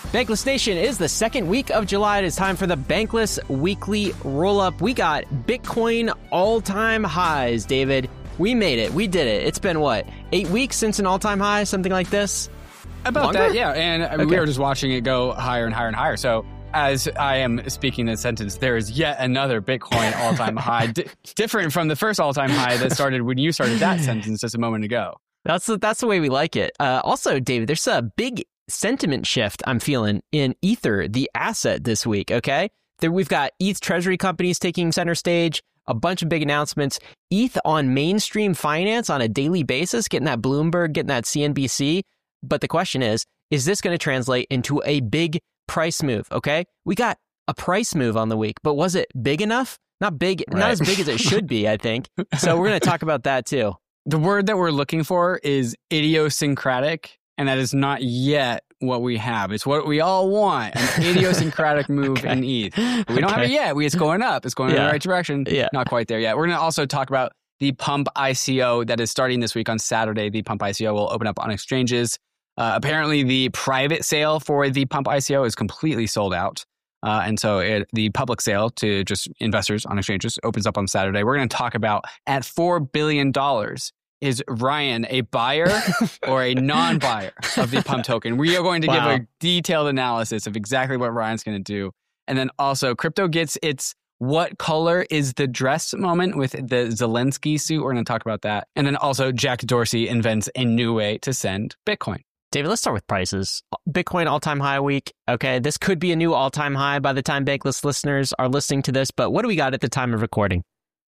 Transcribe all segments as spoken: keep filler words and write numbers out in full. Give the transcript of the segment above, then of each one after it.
Bankless Nation, is the second week of July. It is time for the Bankless Weekly Roll-Up. We got Bitcoin all-time highs, David. We made it. We did it. It's been, what, eight weeks since an all-time high? Something like this? About Longer? that, yeah. And I mean, Okay. we were just watching it go higher and higher and higher. So as I am speaking this sentence, there is yet another Bitcoin all-time high, d- different from the first all-time high that started when you started that sentence just a moment ago. That's the, that's the way we like it. Uh, also, David, there's a big sentiment shift I'm feeling in Ether, the asset, this week, okay? There, we've got E T H treasury companies taking center stage, a bunch of big announcements. E T H on mainstream finance on a daily basis, getting that Bloomberg, getting that C N B C. But the question is, is this going to translate into a big price move, okay? We got a price move on the week, but was it big enough? Not big, Right. not as big as it should be, I think. So we're going to talk about that too. The word that we're looking for is idiosyncratic, and that is not yet what we have. It's what we all want, an idiosyncratic move Okay. in E T H. But we don't have Okay. it yet. We, it's going up. It's going in Yeah. the right direction. Yeah. Not quite there yet. We're going to also talk about the Pump I C O that is starting this week on Saturday. The Pump I C O will open up on exchanges. Uh, apparently, the private sale for the Pump I C O is completely sold out. Uh, and so it, the public sale to just investors on exchanges opens up on Saturday. We're going to talk about at four billion dollars. Is Ryan a buyer or a non-buyer of the Pump token? We are going to Wow. give a detailed analysis of exactly what Ryan's going to do. And then also, crypto gets its what color is the dress moment with the Zelensky suit. We're going to talk about that. And then also, Jack Dorsey invents a new way to send Bitcoin. David, let's start with prices. Bitcoin all-time high week. Okay, this could be a new all-time high by the time Bankless listeners are listening to this, but what do we got at the time of recording?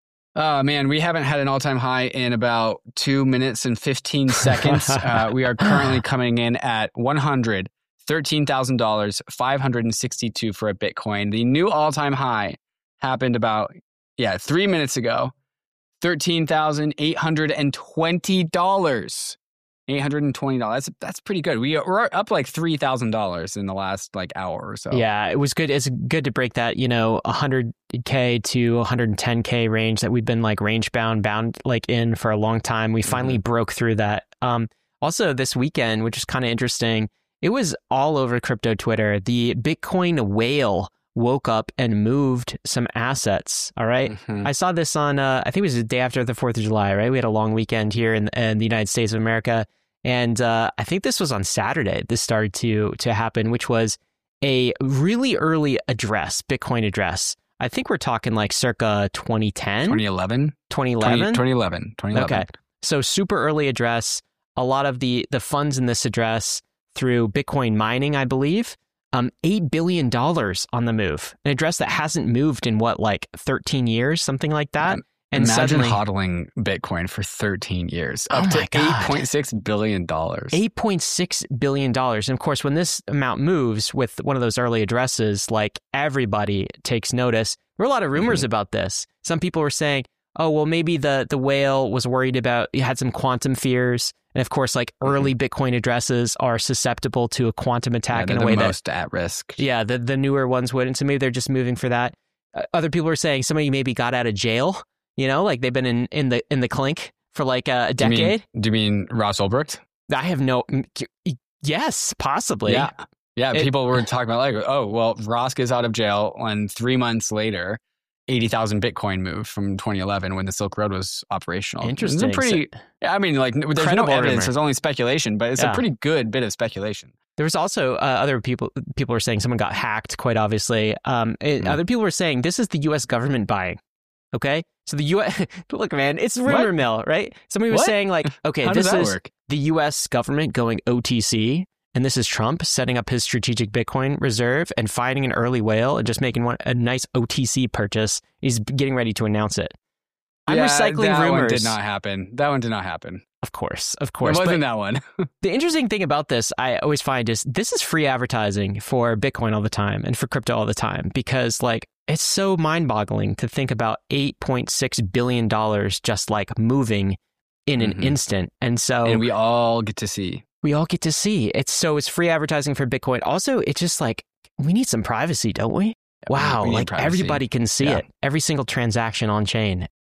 Oh, man, we haven't had an all-time high in about two minutes and fifteen seconds. uh, we are currently coming in at one hundred thirteen thousand dollars, five hundred sixty-two for a Bitcoin. The new all-time high happened about, yeah, three minutes ago. thirteen thousand eight hundred twenty dollars. eight hundred twenty dollars. That's that's pretty good. We, we're up like three thousand dollars in the last like hour or so. Yeah, it was good. It's good to break that, you know, one hundred K to one hundred ten K range that we've been like range bound, bound like in for a long time. We finally Mm-hmm. broke through that. Um, also this weekend, which is kind of interesting, it was all over crypto Twitter. The Bitcoin whale woke up and moved some assets. All right. Mhm. I saw this on, uh, I think it was the day after the fourth of July, right? We had a long weekend here in, in the United States of America. And uh, I think this was on Saturday. This started to to happen, which was a really early address, Bitcoin address. I think we're talking like circa twenty ten, twenty eleven? twenty eleven. twenty eleven. twenty eleven. Okay. So super early address. A lot of the, the funds in this address through Bitcoin mining, I believe, um, eight billion dollars on the move. An address that hasn't moved in what, like thirteen years, something like that. And Imagine suddenly, hodling Bitcoin for thirteen years, Oh up my to God. eight point six billion dollars. eight point six billion dollars. And of course, when this amount moves with one of those early addresses, like everybody takes notice. There were a lot of rumors Mhm. about this. Some people were saying, oh, well, maybe the, the whale was worried about, he had some quantum fears. And of course, like early Bitcoin addresses are susceptible to a quantum attack Yeah, in they're a way the that, most at risk. yeah, the, the newer ones wouldn't. So maybe they're just moving for that. Uh, other people were saying somebody maybe got out of jail, you know, like they've been in, in the in the clink for like a, a Do you mean- decade. Do you mean Ross Ulbricht? I have no, yes, possibly. Yeah. Yeah, It- people were talking about like, oh, well, Ross gets out of jail, and three months later, eighty thousand Bitcoin moved from twenty eleven when the Silk Road was operational. Interesting. It's a pretty, yeah, I mean, like, there's no Credible evidence. rumor. There's only speculation, but it's Yeah. a pretty good bit of speculation. There was also uh, other people. People were saying someone got hacked. Quite obviously, um, it, Hmm. other people were saying this is the U S government buying. Okay, so the U S look, man, it's rumor What? mill, right? Somebody was What? saying like, okay, How this does that is work? the U S government going O T C, and this is Trump setting up his strategic Bitcoin reserve and finding an early whale and just making one a nice O T C purchase. He's getting ready to announce it. I'm Yeah, recycling that rumors. one did not happen. That one did not happen. Of course, of It course. wasn't But that one. the interesting thing about this, I always find, is this is free advertising for Bitcoin all the time and for crypto all the time, because like it's so mind-boggling to think about eight point six billion dollars just like moving in an Mhm. instant. And so And we all get to see. we all get to see. It's so it's free advertising for Bitcoin. Also, it's just like we need some privacy, don't we? Wow, we need like privacy. everybody can see Yeah. it. Every single transaction on chain.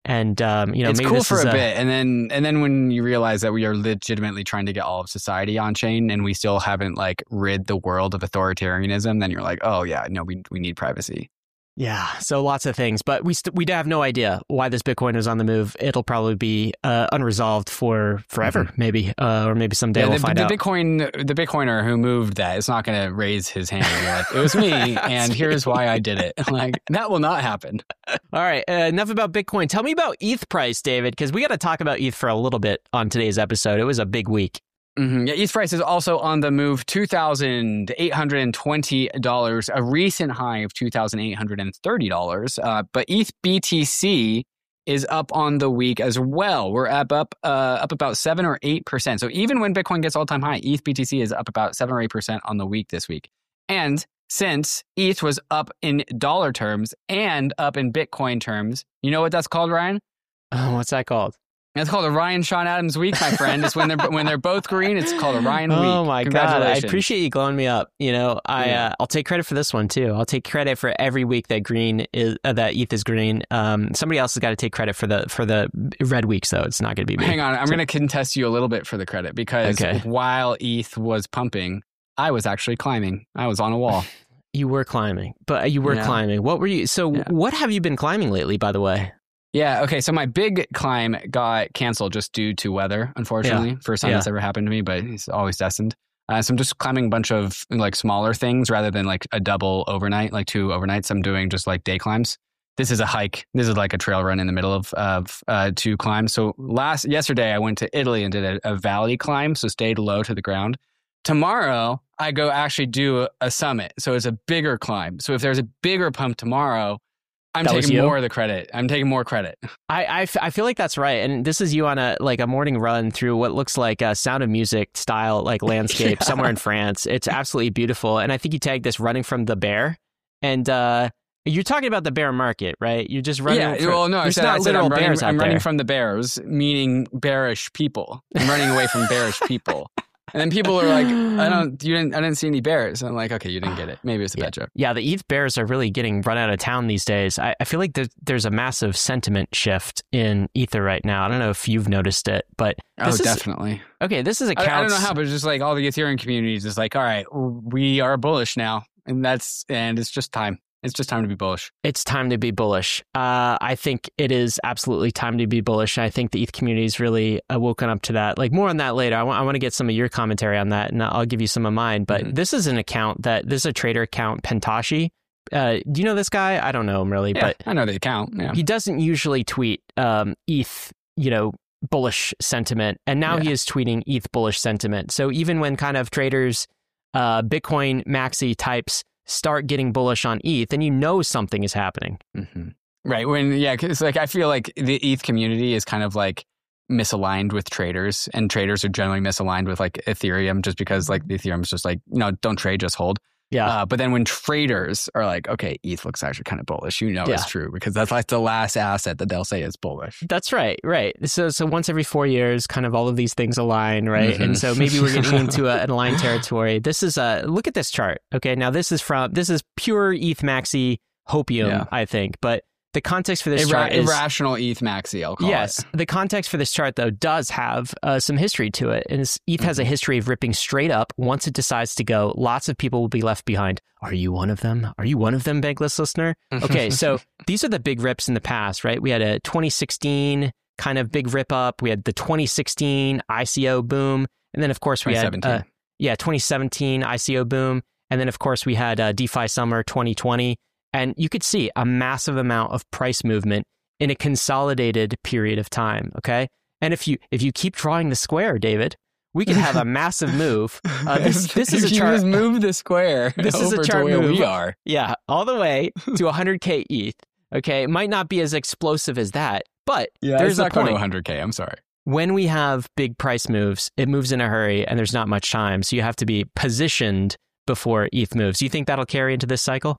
And um, you know, it's maybe cool this for is a, a bit, and then and then when you realize that we are legitimately trying to get all of society on chain, and we still haven't like rid the world of authoritarianism, then you're like, oh yeah, no, we we need privacy. Yeah, so lots of things, but we st- we have no idea why this Bitcoin is on the move. It'll probably be uh, unresolved for forever, mm-hmm. maybe, uh, or maybe someday yeah, we'll the, find the out. Bitcoin, the Bitcoiner who moved that is not going to raise his hand and be like, it was me, and here's why I did it. Like, that will not happen. All right, uh, enough about Bitcoin. Tell me about E T H price, David, because we got to talk about E T H for a little bit on today's episode. It was a big week. Mm-hmm. Yeah, E T H price is also on the move, two thousand eight hundred twenty dollars, a recent high of two thousand eight hundred thirty dollars. Uh, but E T H B T C is up on the week as well. We're up up uh, up about seven or eight percent. So even when Bitcoin gets all-time high, E T H B T C is up about seven or eight percent on the week this week. And since E T H was up in dollar terms and up in Bitcoin terms, you know what that's called, Ryan? Oh, what's that called? It's called a Ryan Sean Adams week, my friend. It's when they're when they're both green. It's called a Ryan week. Oh my god! I appreciate you glowing me up. You know, I yeah. uh, I'll take credit for this one too. I'll take credit for every week that green is uh, that E T H is green. Um, somebody else has got to take credit for the for the red weeks though. It's not going to be me. Hang on, I'm so. going to contest you a little bit for the credit because okay. while E T H was pumping, I was actually climbing. I was on a wall. You were climbing, but you were yeah. climbing. What were you? So, yeah. what have you been climbing lately? By the way. Yeah, okay, so my big climb got canceled just due to weather, unfortunately. Yeah. First time yeah. that's ever happened to me, but it's always destined. Uh, so I'm just climbing a bunch of like smaller things rather than like a double overnight, like two overnights. I'm doing just like day climbs. This is a hike. This is like a trail run in the middle of, of uh, two climbs. So last yesterday I went to Italy and did a, a valley climb, so stayed low to the ground. Tomorrow I go actually do a, a summit, so it's a bigger climb. So if there's a bigger pump tomorrow, I'm that taking more of the credit. I'm taking more credit. I, I, f- I feel like that's right. And this is you on a like a morning run through what looks like a Sound of Music style like landscape yeah. somewhere in France. It's absolutely beautiful. And I think you tagged this running from the bear. And uh, you're talking about the bear market, right? You're just running. Yeah, from, well, no, I said, not I said literal I'm running, bears out I'm running there. from the bears, meaning bearish people. I'm running away from bearish people. And then people are like, I don't, you didn't, I didn't see any bears. I'm like, okay, you didn't get it. Maybe it's a yeah. bad joke. Yeah, the E T H bears are really getting run out of town these days. I, I feel like there's, there's a massive sentiment shift in Ether right now. I don't know if you've noticed it, but oh, this is, definitely. Okay, this is accounts. I, I don't know how, but it's just like all the Ethereum communities is like, all right, we are bullish now, and that's and it's just time. It's just time to be bullish. It's time to be bullish. Uh, I think it is absolutely time to be bullish. I think the E T H community is really uh, woken up to that. Like more on that later. I, w- I want to get some of your commentary on that, and I'll give you some of mine. But mm-hmm. this is an account that this is a trader account, Pentashi. Uh, do you know this guy? I don't know him really, yeah, but I know the account. Yeah. He doesn't usually tweet um, E T H, you know, bullish sentiment, and now yeah. he is tweeting E T H bullish sentiment. So even when kind of traders, uh, Bitcoin maxi types start getting bullish on E T H, then you know something is happening. Mm-hmm. Right. When, yeah, because like I feel like the E T H community is kind of like misaligned with traders, and traders are generally misaligned with like Ethereum just because like the Ethereum is just like, no, don't trade, just hold. Yeah. Uh, but then when traders are like, okay, E T H looks actually kind of bullish, you know yeah. it's true because that's like the last asset that they'll say is bullish. That's right. Right. So so once every four years, kind of all of these things align, right? Mm-hmm. And so maybe we're getting into a, an aligned territory. This is a, look at this chart. Okay. Now this is from, this is pure E T H maxi hopium, yeah. I think. But the context for this Irra- chart is... Irrational E T H maxi, I'll call yes, it. Yes. The context for this chart, though, does have uh, some history to it. And E T H mm-hmm. has a history of ripping straight up. Once it decides to go, lots of people will be left behind. Are you one of them? Are you one of them, Bankless listener? Okay, so these are the big rips in the past, right? We had a twenty sixteen kind of big rip up. We had the twenty sixteen I C O boom. And then, of course, we had... Uh, yeah, twenty seventeen I C O boom. And then, of course, we had uh, DeFi Summer twenty twenty. And you could see a massive amount of price movement in a consolidated period of time, okay? And if you if you keep drawing the square, David, we could have a massive move. Uh, this this is a chart. You just move the square. This over is a chart to where move. We are. Yeah, all the way to one hundred K E T H. Okay, it might not be as explosive as that, but yeah, there's it's not a point. Going to one hundred K. I'm sorry. When we have big price moves, it moves in a hurry, and there's not much time, so you have to be positioned before E T H moves. Do you think that'll carry into this cycle?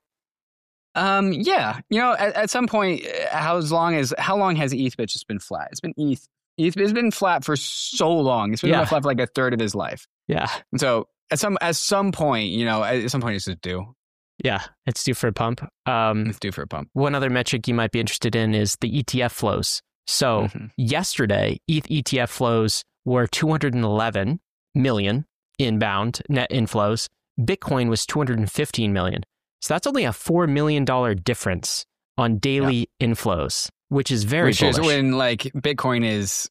Um. Yeah. You know, at, at some point, how as long as how long has E T H just been flat? It's been E T H. E T H has been flat for so long. It's been yeah. flat for like a third of his life. Yeah. And so at some at some point, you know, at some point it's just due. Yeah, it's due for a pump. Um, it's due for a pump. One other metric you might be interested in is the E T F flows. So mm-hmm. yesterday, E T H E T F flows were two hundred eleven million inbound net inflows. Bitcoin was two hundred fifteen million. So that's only a four million dollars difference on daily yeah. inflows, which is very Which bullish. is when like Bitcoin is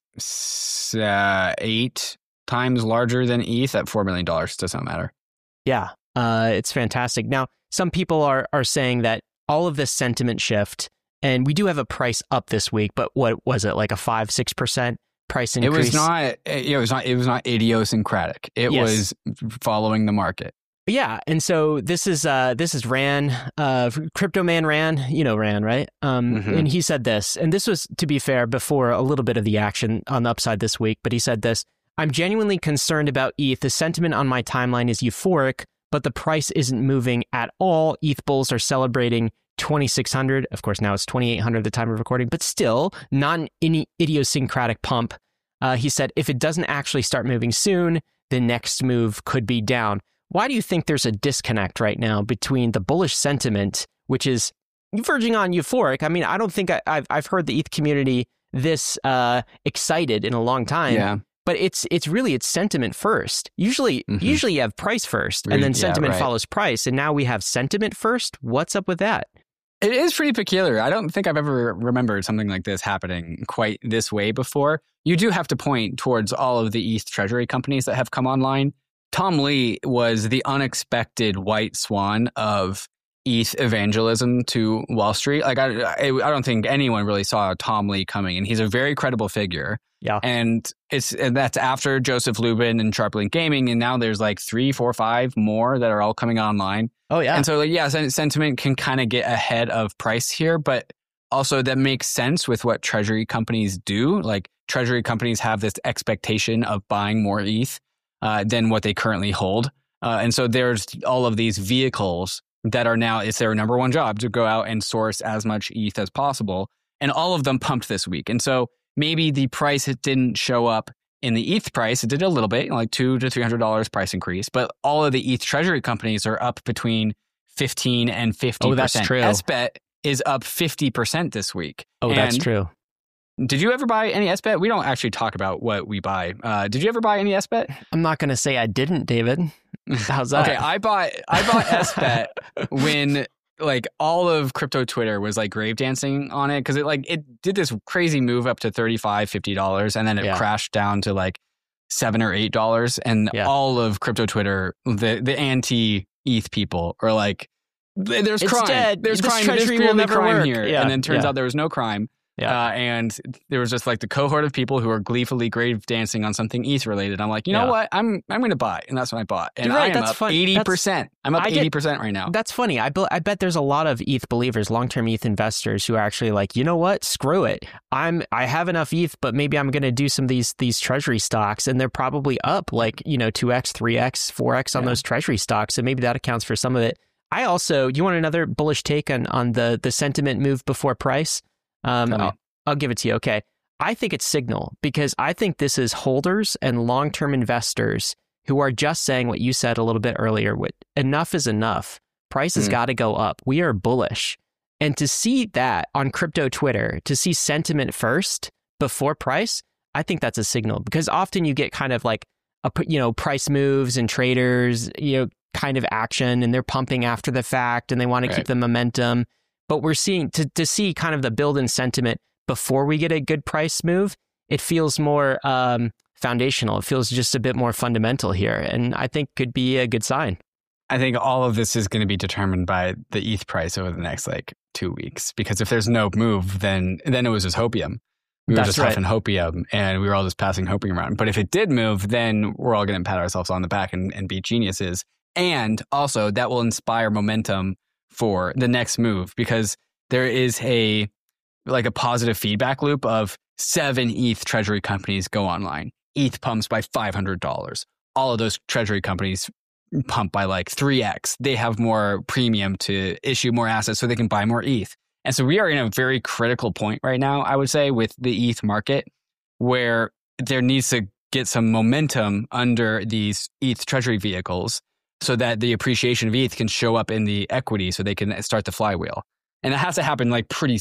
uh, eight times larger than E T H at four million dollars. Does not matter. Yeah, uh, it's fantastic. Now, some people are are saying that all of this sentiment shift, and we do have a price up this week, but what was it, like a five, six percent price increase? It was not, it was not, it was not idiosyncratic. It yes. was following the market. Yeah, and so this is uh, this is Ran, uh, Crypto Man Ran, you know Ran, right? Um, mm-hmm. And he said this, and this was, to be fair, before a little bit of the action on the upside this week, but he said this: I'm genuinely concerned about E T H. The sentiment on my timeline is euphoric, but the price isn't moving at all. E T H bulls are celebrating twenty-six hundred. Of course, now it's twenty-eight hundred at the time of recording, but still not an idiosyncratic pump. Uh, he said, if it doesn't actually start moving soon, the next move could be down. Why do you think there's a disconnect right now between the bullish sentiment, which is verging on euphoric? I mean, I don't think I, I've I've heard the E T H community this uh, excited in a long time. Yeah. But it's it's really it's sentiment first. Usually, mm-hmm. usually you have price first, and Re- then yeah, sentiment right. follows price. And now we have sentiment first. What's up with that? It is pretty peculiar. I don't think I've ever remembered something like this happening quite this way before. You do have to point towards all of the E T H treasury companies that have come online. Tom Lee was the unexpected white swan of E T H evangelism to Wall Street. Like I, I, I don't think anyone really saw Tom Lee coming, and he's a very credible figure. Yeah, and it's and that's after Joseph Lubin and SharpLink Gaming, and now there's like three, four, five more that are all coming online. Oh yeah, and so like, yeah, sentiment can kind of get ahead of price here, but also that makes sense with what treasury companies do. Like treasury companies have this expectation of buying more E T H uh, than what they currently hold, uh, and so there's all of these vehicles that are now, it's their number one job to go out and source as much E T H as possible. And all of them pumped this week. And so maybe the price it didn't show up in the E T H price. It did a little bit, like two to three hundred dollars price increase. But all of the E T H treasury companies are up between fifteen and fifty percent. Oh, that's true. S B E T is up fifty percent this week. Oh, and that's true. Did you ever buy any S B E T? We don't actually talk about what we buy. Uh, did you ever buy any S B E T? I'm not going to say I didn't, David. How's that? Okay, I bought I bought S B E T when like all of crypto Twitter was like grave dancing on it because it like it did this crazy move up to thirty-five dollars, fifty dollars and then it yeah. crashed down to like seven or eight dollars, and yeah. all of crypto Twitter, the the anti-E T H people are like, there's it's crime, dead. there's this crime, treasury there's will never crime work. here, Yeah. and then turns yeah. out there was no crime. Yeah. Uh, and there was just like the cohort of people who are gleefully grave dancing on something E T H related. I'm like, you know yeah. what? I'm I'm going to buy, and that's what I bought. And You're right, I am that's up fun. eighty percent. I'm up I eighty percent get, right now. That's funny. I, be, I bet there's a lot of E T H believers, long-term E T H investors, who are actually like, you know what? Screw it. I'm I have enough E T H, but maybe I'm going to do some of these these treasury stocks, and they're probably up like you know two x, three x, four x on yeah. those treasury stocks. So maybe that accounts for some of it. I also, you want another bullish take on on the the sentiment move before price? Um, I'll, I'll give it to you. Okay. I think it's signal because I think this is holders and long-term investors who are just saying what you said a little bit earlier. With enough is enough. Price has mm. got to go up. We are bullish. And to see that on crypto Twitter, to see sentiment first before price, I think that's a signal because often you get kind of like, a, you know, price moves and traders, you know, kind of action, and they're pumping after the fact and they want right. to keep the momentum. But we're seeing to, to see kind of the build in sentiment before we get a good price move, it feels more um, foundational. It feels just a bit more fundamental here, and I think could be a good sign. I think all of this is going to be determined by the E T H price over the next like two weeks. Because if there's no move, then then it was just hopium. We That's were just right. huffing hopium, and we were all just passing hopium around. But if it did move, then we're all going to pat ourselves on the back and, and be geniuses. And also, that will inspire momentum for the next move because there is a like a positive feedback loop of seven E T H treasury companies go online. E T H pumps by five hundred dollars. All of those treasury companies pump by like three x. They have more premium to issue more assets so they can buy more E T H. And so we are in a very critical point right now, I would say, with the E T H market where there needs to get some momentum under these E T H treasury vehicles so that the appreciation of E T H can show up in the equity so they can start the flywheel. And it has to happen like pretty soon.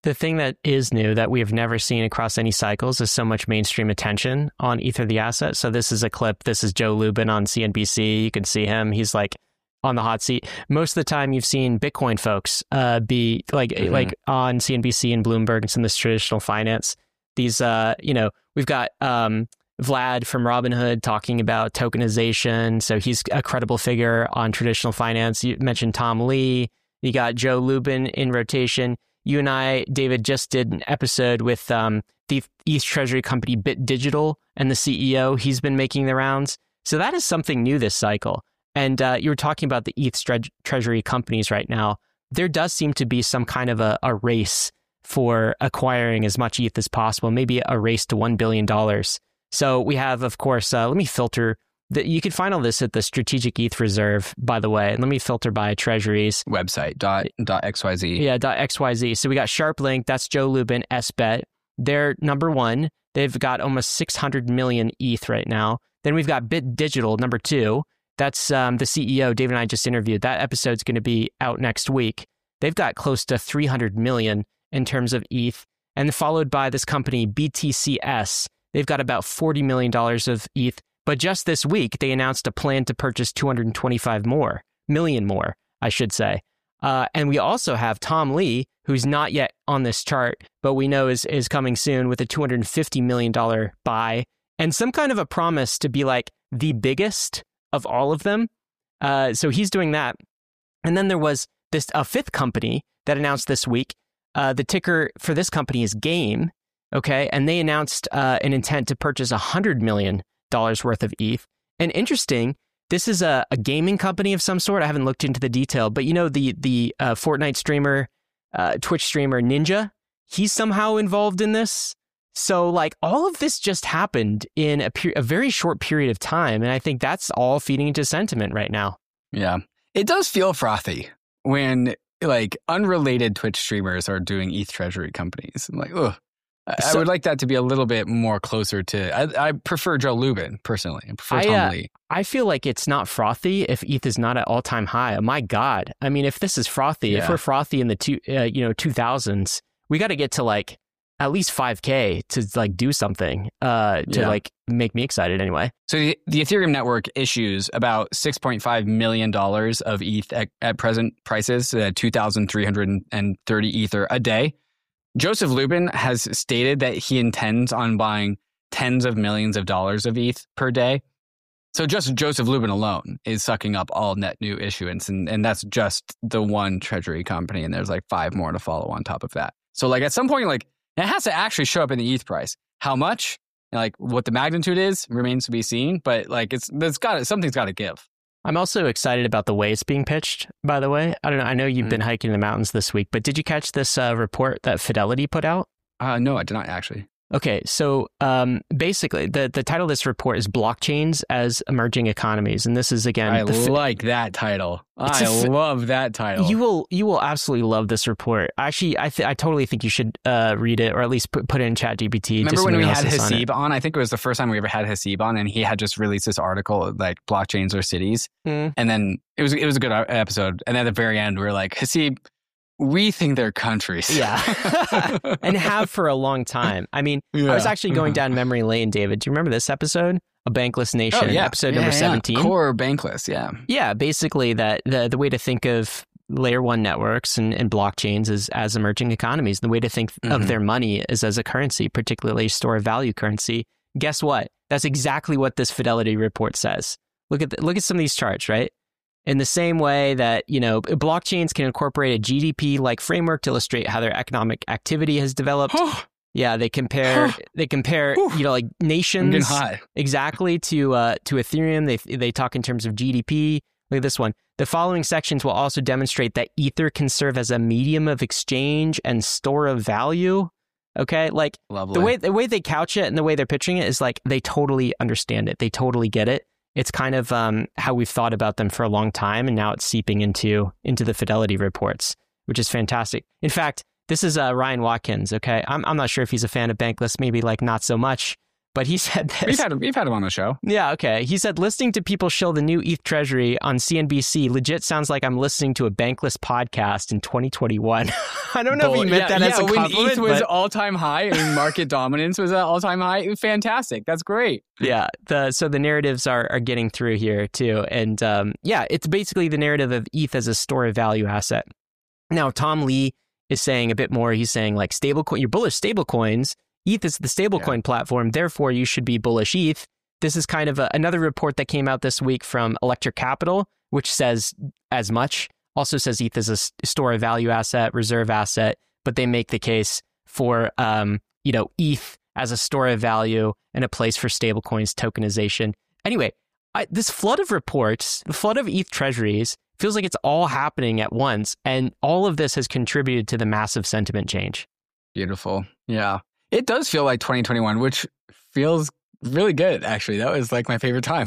The thing that is new that we have never seen across any cycles is so much mainstream attention on Ether, the asset. So this is a clip. This is Joe Lubin on C N B C. You can see him. He's like on the hot seat. Most of the time you've seen Bitcoin folks uh, be like mm-hmm. like on C N B C and Bloomberg and some of this traditional finance. These, uh, you know, we've got um, Vlad from Robinhood talking about tokenization. So he's a credible figure on traditional finance. You mentioned Tom Lee. You got Joe Lubin in rotation. You and I, David, just did an episode with um, the E T H treasury company Bit Digital and the C E O. He's been making the rounds. So that is something new this cycle. And uh, you were talking about the E T H tre- treasury companies right now. There does seem to be some kind of a, a race for acquiring as much E T H as possible, maybe a race to one billion dollars. So we have, of course, uh, let me filter. The, you can find all this at the Strategic E T H Reserve, by the way. Let me filter by treasuries. Website, dot, dot XYZ. Yeah, dot XYZ. So we got SharpLink, that's Joe Lubin, S B E T. They're number one. They've got almost six hundred million E T H right now. Then we've got Bit Digital, number two. That's um, the C E O, David and I just interviewed. That episode's going to be out next week. They've got close to three hundred million in terms of E T H. And followed by this company, B T C S. They've got about forty million dollars of E T H. But just this week, they announced a plan to purchase two hundred twenty-five more, million more, I should say. Uh, and we also have Tom Lee, who's not yet on this chart, but we know is, is coming soon with a two hundred fifty million dollars buy and some kind of a promise to be like the biggest of all of them. Uh, so he's doing that. And then there was this a fifth company that announced this week. Uh, the ticker for this company is Game, okay? And they announced uh, an intent to purchase one hundred million dollars worth of E T H. And interesting, this is a, a gaming company of some sort. I haven't looked into the detail, but you know, the the uh, Fortnite streamer, uh, Twitch streamer Ninja, he's somehow involved in this. So like all of this just happened in a, per- a very short period of time. And I think that's all feeding into sentiment right now. Yeah. It does feel frothy when like unrelated Twitch streamers are doing E T H treasury companies. I'm like, ugh. I so, would like that to be a little bit more closer to. I, I prefer Joe Lubin personally. I prefer Tom I, uh, Lee. I feel like it's not frothy if E T H is not at all time high. My God, I mean, if this is frothy, yeah. if we're frothy in the two, uh, you know, two thousands, we got to get to like at least five K to like do something uh, to yeah. like make me excited anyway. So the, the Ethereum network issues about six point five million dollars of E T H at, at present prices, uh, two thousand three hundred thirty Ether a day. Joseph Lubin has stated that he intends on buying tens of millions of dollars of E T H per day. So just Joseph Lubin alone is sucking up all net new issuance. And, and that's just the one treasury company. And there's like five more to follow on top of that. So like at some point, like it has to actually show up in the E T H price. How much? And like what the magnitude is remains to be seen. But like it's, it's got something's got to give. I'm also excited about the way it's being pitched, by the way. I don't know. I know you've mm. been hiking the mountains this week, but did you catch this uh, report that Fidelity put out? Uh, no, I did not actually. Okay, so um, basically, the, the title of this report is Blockchains as Emerging Economies. And this is, again... I the like fi- that title. I fi- love that title. You will you will absolutely love this report. Actually, I th- I totally think you should uh, read it, or at least put, put it in ChatGPT. Remember when we had Haseeb on, on? I think it was the first time we ever had Haseeb on, and he had just released this article, like Blockchains or Cities. Mm. And then it was, it was a good episode. And at the very end, we were like, Haseeb... we think they're countries. Yeah. And have for a long time. I mean, yeah. I was actually going down memory lane, David. Do you remember this episode? A Bankless Nation, oh, yeah. episode yeah, number yeah. seventeen. Core Bankless, yeah. Yeah, basically that the, the way to think of layer one networks and, and blockchains is as emerging economies. The way to think mm-hmm. of their money is as a currency, particularly store of value currency. Guess what? That's exactly what this Fidelity report says. Look at the, look at some of these charts, right? In the same way that, you know, blockchains can incorporate a G D P-like framework to illustrate how their economic activity has developed. Yeah, they compare they compare, you know, like nations I'm getting hot. exactly to uh, to Ethereum. They they talk in terms of G D P. Look at this one. The following sections will also demonstrate that Ether can serve as a medium of exchange and store of value. Okay, like Lovely. the way the way they couch it and the way they're pitching it is like they totally understand it. They totally get it. It's kind of um, how we've thought about them for a long time, and now it's seeping into into the Fidelity reports, which is fantastic. In fact, this is uh, Ryan Watkins, okay? I'm I'm not sure if he's a fan of Bankless, maybe like not so much, but he said this. We've had him, we've had him on the show. Yeah, okay. He said, listening to people shill the new E T H treasury on C N B C legit sounds like I'm listening to a Bankless podcast in twenty twenty-one. I don't know Bull, if he meant yeah, that yeah, as a compliment. When E T H was but... all-time high and market dominance was at all-time high, it was fantastic. That's great. Yeah, the, so the narratives are, are getting through here too. And um, yeah, it's basically the narrative of E T H as a store of value asset. Now, Tom Lee is saying a bit more. He's saying like stablecoin, you're bullish stablecoins. E T H is the stablecoin yeah. platform, therefore you should be bullish E T H. This is kind of a, another report that came out this week from Electric Capital, which says as much. Also says E T H is a store of value asset, reserve asset, but they make the case for um, you know E T H as a store of value and a place for stablecoins tokenization. Anyway, I, this flood of reports, the flood of E T H treasuries, feels like it's all happening at once, and all of this has contributed to the massive sentiment change. Beautiful, yeah. It does feel like twenty twenty-one, which feels really good, actually. That was like my favorite time.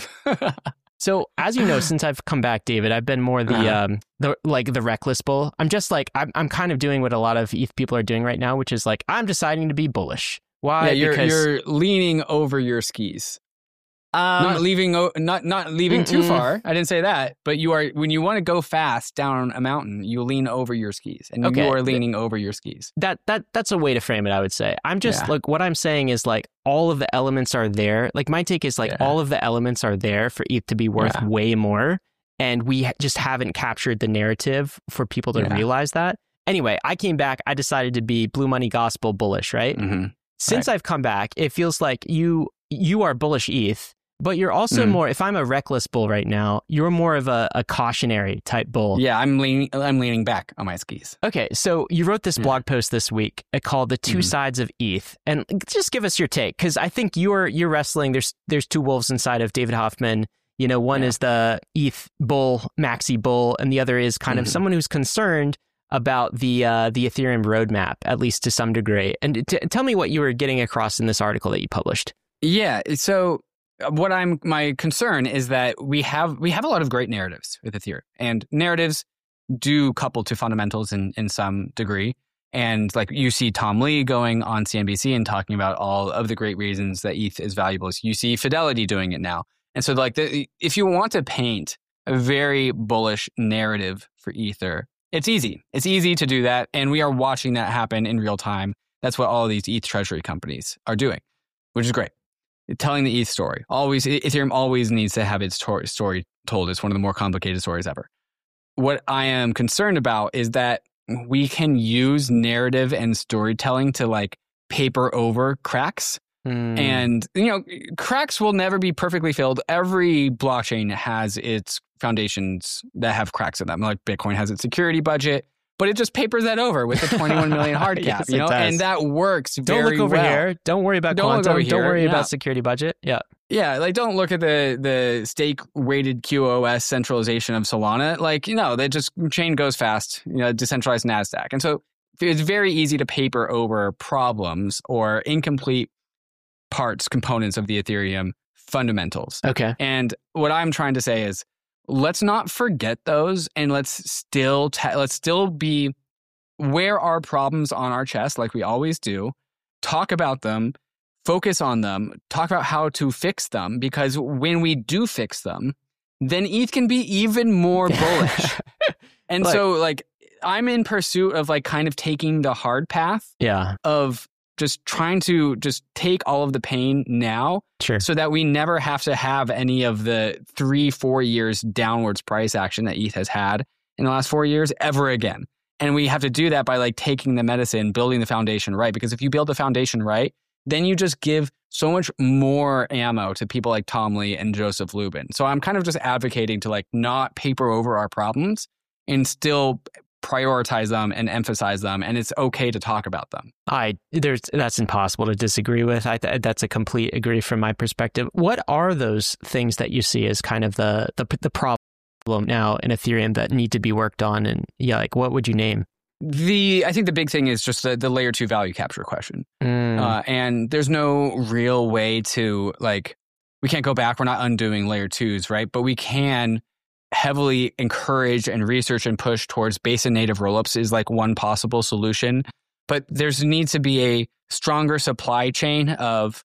So, as you know, since I've come back, David, I've been more the uh-huh. um the like the reckless bull. I'm just like I'm I'm kind of doing what a lot of E T H people are doing right now, which is like I'm deciding to be bullish. Why? Yeah, you're because you're leaning over your skis. Um, not leaving, not not leaving mm-mm. too far. I didn't say that, but you are when you want to go fast down a mountain, you lean over your skis, and okay. you are leaning over your skis. That that that's a way to frame it. I would say. I'm just yeah. like what I'm saying is like all of the elements are there. Like my take is like yeah. all of the elements are there for E T H to be worth yeah. way more, and we just haven't captured the narrative for people to yeah. realize that. Anyway, I came back. I decided to be blue money gospel bullish. Right. Mm-hmm. Since right. I've come back, it feels like you you are bullish E T H. But you're also mm. more, if I'm a reckless bull right now, you're more of a, a cautionary type bull. Yeah, I'm leaning I'm leaning back on my skis. Okay, so you wrote this blog yeah. post this week called The Two mm. Sides of E T H. And just give us your take, because I think you're you're wrestling, there's there's two wolves inside of David Hoffman. You know, one yeah. is the E T H bull, maxi bull, and the other is kind mm-hmm. of someone who's concerned about the uh, the Ethereum roadmap, at least to some degree. And t- tell me what you were getting across in this article that you published. Yeah, so... What I'm my concern is that we have we have a lot of great narratives with Ethereum, and narratives do couple to fundamentals in, in some degree. And like you see Tom Lee going on C N B C and talking about all of the great reasons that E T H is valuable. You see Fidelity doing it now, and so like the, if you want to paint a very bullish narrative for Ether, it's easy. It's easy to do that, and we are watching that happen in real time. That's what all of these E T H treasury companies are doing, which is great. Telling the E T H story. Always, Ethereum always needs to have its story told. It's one of the more complicated stories ever. What I am concerned about is that we can use narrative and storytelling to like paper over cracks. Mm. And, you know, cracks will never be perfectly filled. Every blockchain has its foundations that have cracks in them. Like Bitcoin has its security budget. But it just papers that over with the twenty-one million hard cap, yes, you know, and that works very well. Don't look over well. here. Don't worry about don't quantum. Don't worry yeah. about security budget. Yeah. Yeah, like don't look at the the stake-weighted Q O S centralization of Solana. Like, you know, they just chain goes fast, you know, decentralized NASDAQ. And so it's very easy to paper over problems or incomplete parts, components of the Ethereum fundamentals. Okay. And what I'm trying to say is, let's not forget those, and let's still ta- let's still be wear our problems on our chest like we always do. Talk about them, focus on them, talk about how to fix them, because when we do fix them, then E T H can be even more bullish. And like, so, like, I'm in pursuit of like kind of taking the hard path. Yeah. Of just trying to just take all of the pain now, sure, so that we never have to have any of the three, four years downwards price action that E T H has had in the last four years ever again. And we have to do that by like taking the medicine, building the foundation right. Because if you build the foundation right, then you just give so much more ammo to people like Tom Lee and Joseph Lubin. So I'm kind of just advocating to like not paper over our problems and still prioritize them and emphasize them, and it's okay to talk about them. I there's that's impossible to disagree with. I th- that's a complete agree from my perspective. What are those things that you see as kind of the the the problem now in Ethereum that need to be worked on? And yeah, like what would you name? The I think the big thing is just the, the layer two value capture question, mm. uh, and there's no real way to like we can't go back. We're not undoing layer twos, right? But we can heavily encourage and research and push towards basin native rollups is like one possible solution. But there's needs to be a stronger supply chain of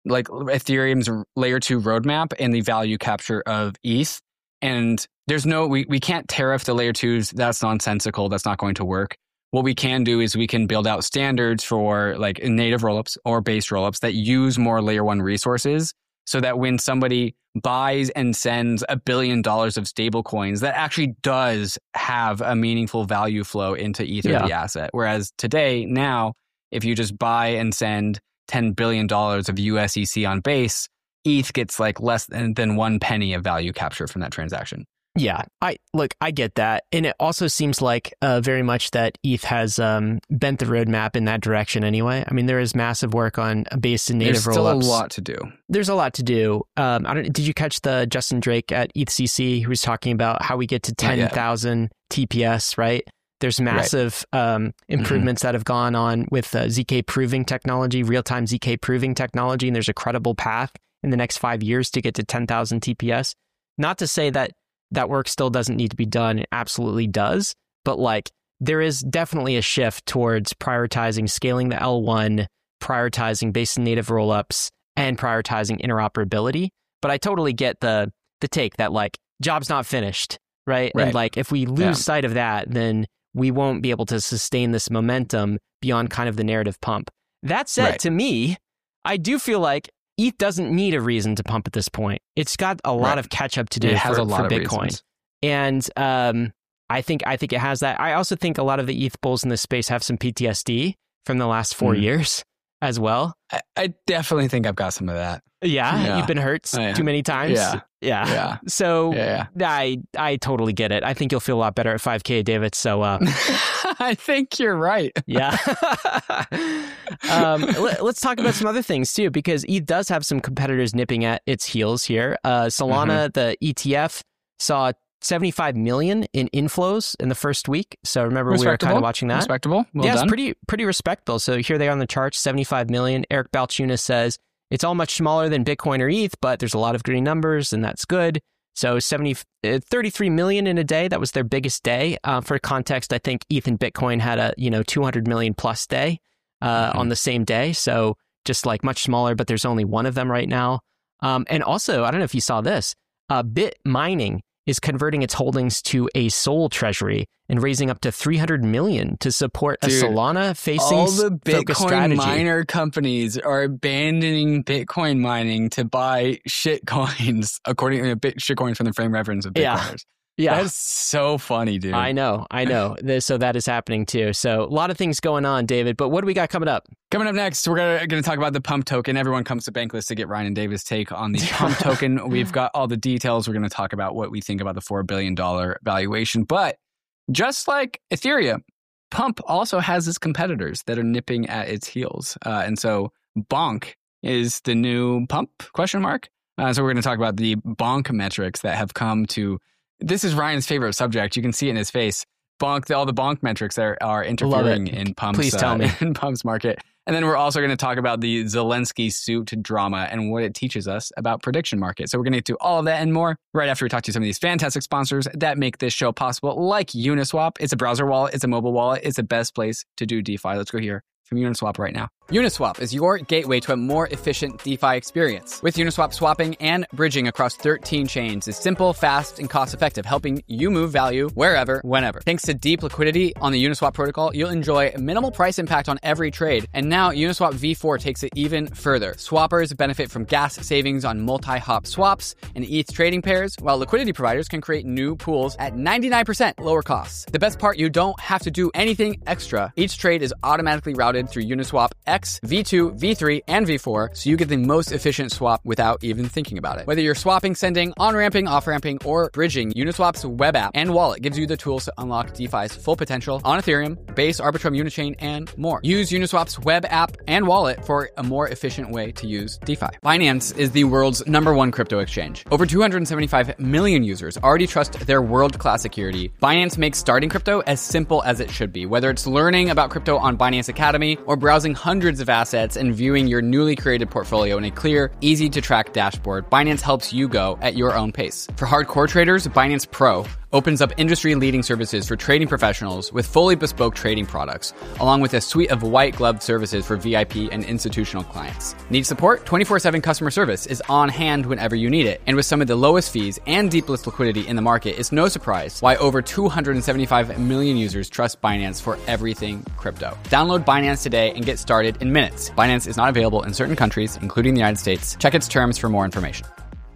like Ethereum's layer two roadmap and the value capture of E T H. And there's no, we, we can't tariff the layer twos. That's nonsensical. That's not going to work. What we can do is we can build out standards for like native rollups or base rollups that use more layer one resources, so that when somebody buys and sends a billion dollars of stable coins, that actually does have a meaningful value flow into Ether, yeah. the asset. Whereas today, now, if you just buy and send ten billion dollars of U S E C on base, E T H gets like less than, than one penny of value capture from that transaction. Yeah, I look, I get that. And it also seems like uh, very much that E T H has um, bent the roadmap in that direction anyway. I mean, there is massive work on base and native rollups. There's still a lot to do. There's a lot to do. Um, I don't. Did you catch the Justin Drake at E T H C C who was talking about how we get to ten thousand T P S, right? There's massive right. um, improvements mm-hmm. that have gone on with uh, Z K proving technology, real-time Z K proving technology, and there's a credible path in the next five years to get to ten thousand T P S. Not to say that that work still doesn't need to be done. It absolutely does. But like, there is definitely a shift towards prioritizing scaling the L one, prioritizing base and native rollups, and prioritizing interoperability. But I totally get the the take that like, job's not finished, right? right. And like, if we lose yeah. sight of that, then we won't be able to sustain this momentum beyond kind of the narrative pump. That said, right. to me, I do feel like E T H doesn't need a reason to pump at this point. It's got a lot right. of catch up to do it for, has a lot for of Bitcoin. Reasons. And um, I think I think it has that. I also think a lot of the E T H bulls in this space have some P T S D from the last four mm. years as well. I, I definitely think I've got some of that. Yeah, yeah. You've been hurt oh, yeah. too many times. Yeah, yeah. yeah. So yeah, yeah. I I totally get it. I think you'll feel a lot better at five K, David. So uh, I think you're right. yeah. um, let, let's talk about some other things too, because E T H does have some competitors nipping at its heels here. Uh, Solana, mm-hmm. the E T F, saw seventy-five million in inflows in the first week. So remember, we were kind of watching that. Respectable. Well yeah, done. It's pretty pretty respectable. So here they are on the charts, seventy-five million. Eric Balchunas says it's all much smaller than Bitcoin or E T H, but there's a lot of green numbers, and that's good. So seventy, thirty-three million in a day. That was their biggest day. Uh, for context, I think E T H and Bitcoin had a you know two hundred million plus day uh, mm-hmm. on the same day. So just like much smaller, but there's only one of them right now. Um, and also, I don't know if you saw this, uh, Bit Mining is converting its holdings to a Sol treasury and raising up to three hundred million to support Dude, a Solana-facing all the focused strategy. Bitcoin miner companies are abandoning Bitcoin mining to buy shit coins, according to bit shit coins from the frame reference of Bitcoiners. Yeah. Yeah. That's so funny, dude. I know, I know. So that is happening too. So a lot of things going on, David. But what do we got coming up? Coming up next, we're going to talk about the Pump token. Everyone comes to Bankless to get Ryan and David's take on the Pump token. We've got all the details. We're going to talk about what we think about the four billion dollars valuation. But just like Ethereum, Pump also has its competitors that are nipping at its heels. Uh, and so Bonk is the new Pump, question mark. Uh, so we're going to talk about the Bonk metrics that have come to... This is Ryan's favorite subject. You can see it in his face. Bonk, all the Bonk metrics that are, are interfering in Pump's, Please tell uh, me. in Pump's market. And then we're also going to talk about the Zelensky suit drama and what it teaches us about prediction market. So we're going to get to all of that and more right after we talk to some of these fantastic sponsors that make this show possible, like Uniswap. It's a browser wallet. It's a mobile wallet. It's the best place to do DeFi. Let's go here from Uniswap right now. Uniswap is your gateway to a more efficient DeFi experience. With Uniswap, swapping and bridging across thirteen chains is simple, fast, and cost-effective, helping you move value wherever, whenever. Thanks to deep liquidity on the Uniswap protocol, you'll enjoy minimal price impact on every trade. And now Uniswap V four takes it even further. Swappers benefit from gas savings on multi-hop swaps and E T H trading pairs, while liquidity providers can create new pools at ninety-nine percent lower costs. The best part, you don't have to do anything extra. Each trade is automatically routed through Uniswap X, V two, V three, and V four, so you get the most efficient swap without even thinking about it. Whether you're swapping, sending, on-ramping, off-ramping, or bridging, Uniswap's web app and wallet gives you the tools to unlock DeFi's full potential on Ethereum, Base, Arbitrum, Unichain, and more. Use Uniswap's web app and wallet for a more efficient way to use DeFi. Binance is the world's number one crypto exchange. Over two hundred seventy-five million users already trust their world-class security. Binance makes starting crypto as simple as it should be, whether it's learning about crypto on Binance Academy or browsing hundreds of assets and viewing your newly created portfolio in a clear, easy-to-track dashboard. Binance helps you go at your own pace. For hardcore traders, Binance Pro opens up industry-leading services for trading professionals with fully bespoke trading products, along with a suite of white-glove services for V I P and institutional clients. Need support? twenty-four seven customer service is on hand whenever you need it. And with some of the lowest fees and deepest liquidity in the market, it's no surprise why over two hundred seventy-five million users trust Binance for everything crypto. Download Binance today and get started in minutes. Binance is not available in certain countries, including the United States. Check its terms for more information.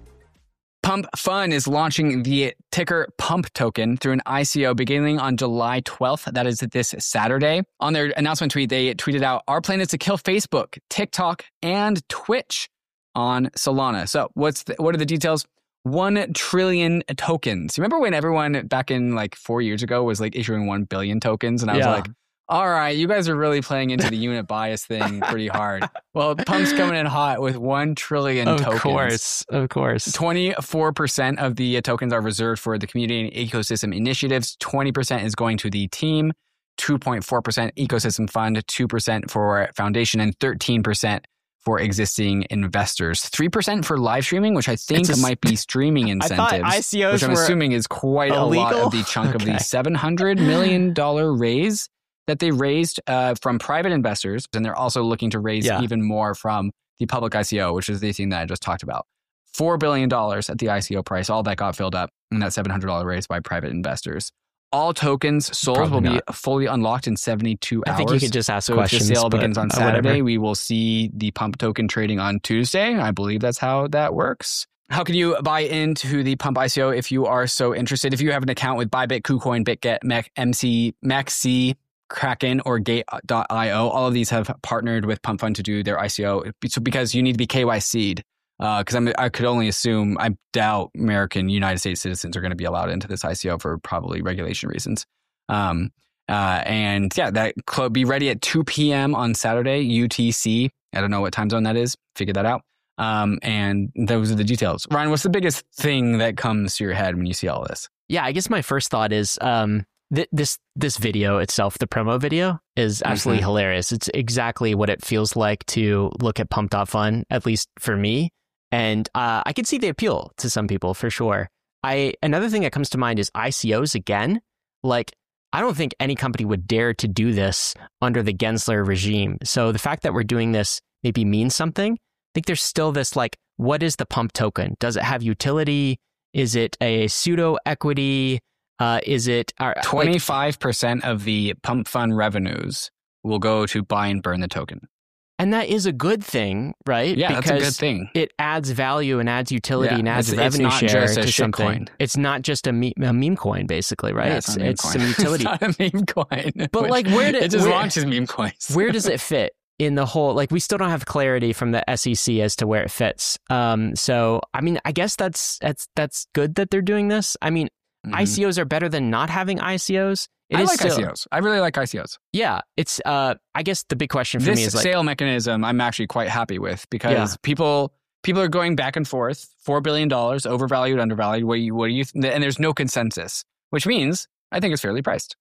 Pump Fund is launching the ticker Pump token through an I C O beginning on July twelfth. That is this Saturday. On their announcement tweet, they tweeted out, "Our plan is to kill Facebook, TikTok, and Twitch on Solana." So what's the, what are the details? One trillion tokens. Remember when everyone back in like four years ago was like issuing one billion tokens? And I was Yeah. like, all right, you guys are really playing into the unit bias thing pretty hard. Well, Pump's coming in hot with one trillion Of tokens. course, of course. twenty-four percent of the tokens are reserved for the community and ecosystem initiatives. twenty percent is going to the team, two point four percent ecosystem fund, two percent for foundation, and thirteen percent for existing investors. three percent for live streaming, which I think It's a s- might be streaming I incentives. thought I C Os which I'm were assuming is quite a lot illegal? of the chunk of Okay. the seven hundred million dollars raise that they raised uh, from private investors. And they're also looking to raise Yeah. even more from the public I C O, which is the thing that I just talked about. four billion dollars at the I C O price. All that got filled up in that seven hundred dollars raise by private investors. All tokens sold Probably will be not. fully unlocked in seventy-two I hours. think you could just ask so questions. if the sale but, begins on uh, Saturday, whatever. we will see the Pump token trading on Tuesday. I believe that's how that works. How can you buy into the Pump I C O if you are so interested? If you have an account with Bybit, KuCoin, BitGet, Mech, M C, Maxi, Kraken, or Gate dot I O, all of these have partnered with Pump Fund to do their I C O. So because you need to be K Y C'd, because uh, I could only assume, I doubt American United States citizens are going to be allowed into this I C O for probably regulation reasons. Um, uh, and yeah, that cl- be ready at two p.m. on Saturday, U T C. I don't know what time zone that is. Figure that out. Um, and those are the details. Ryan, what's the biggest thing that comes to your head when you see all this? Yeah, I guess my first thought is um, th- this this video itself, the promo video, is absolutely Mhm. hilarious. It's exactly what it feels like to look at Pump dot Fun, at least for me. And uh, I can see the appeal to some people for sure. I another thing that comes to mind is I C Os again. Like, I don't think any company would dare to do this under the Gensler regime. So the fact that we're doing this maybe means something. I think there's still this like, what is the Pump token? Does it have utility? Is it a pseudo equity? Uh, is it uh, like, twenty-five percent of the Pump Fund revenues will go to buy and burn the token. and that is a good thing, right? Yeah, because that's a good thing. It adds value and adds utility Yeah, and adds it's- it's revenue not share just a to shit something. coin. It's not just a, me- a meme coin, basically, right? Yeah, it's not a meme it's coin. some utility. It's not a meme coin. But, Which- like, where did- it just where- launches meme coins? Where does it fit in the whole, like, we still don't have clarity from the S E C as to where it fits. Um, so, I mean, I guess that's that's that's good that they're doing this. I mean, Mhm. I C Os are better than not having I C Os. It I is like still, I C Os. I really like I C Os. Yeah, it's. Uh, I guess the big question for This me is like, sale mechanism, I'm actually quite happy with because Yeah. people people are going back and forth. Four billion dollars, overvalued, undervalued. What do you? What do you? And there's no consensus, which means I think it's fairly priced.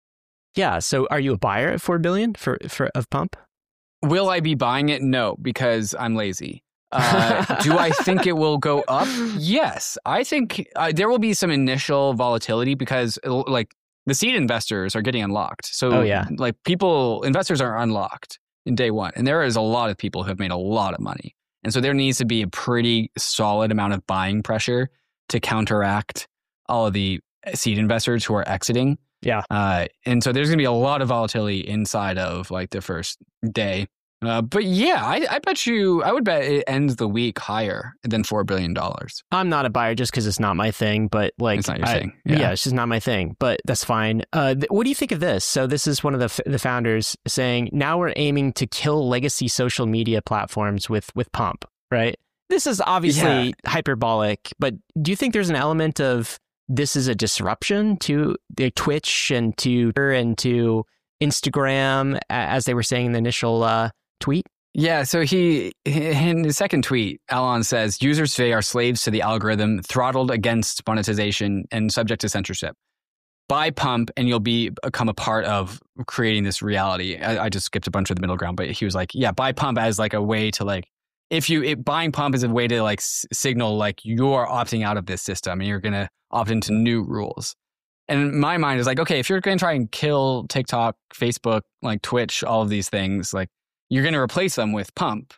yeah. So, are you a buyer at four billion for for of Pump? Will I be buying it? No, because I'm lazy. Uh, do I think it will go up? Yes. I think uh, there will be some initial volatility because uh, like the seed investors are getting unlocked. So Oh, yeah. like people, investors are unlocked in day one. And there is a lot of people who have made a lot of money. And so there needs to be a pretty solid amount of buying pressure to counteract all of the seed investors who are exiting. Yeah. Uh, and so there's going to be a lot of volatility inside of like the first day. Uh, but yeah, I, I bet you, I would bet it ends the week higher than four billion dollars. I'm not a buyer just because it's not my thing, but like, It's not your I- thing. Yeah. Yeah. it's just not my thing, but that's fine. Uh, th- what do you think of this? So this is one of the f- the founders saying, now we're aiming to kill legacy social media platforms with with Pump, right? This is obviously hyperbolic, but do you think there's an element of this is a disruption to the Twitch and to and to Instagram, a- as they were saying in the initial uh, tweet? Yeah, so he, in his second tweet, Alon says, users today are slaves to the algorithm, throttled against monetization and subject to censorship. Buy Pump and you'll be become a part of creating this reality. I, I just skipped a bunch of the middle ground, but he was like, yeah, buy Pump as like a way to like, if you, it, buying Pump is a way to like s- signal like you're opting out of this system and you're going to opt into new rules. And my mind is like, okay, if you're going to try and kill TikTok, Facebook, like Twitch, all of these things, like you're going to replace them with Pump.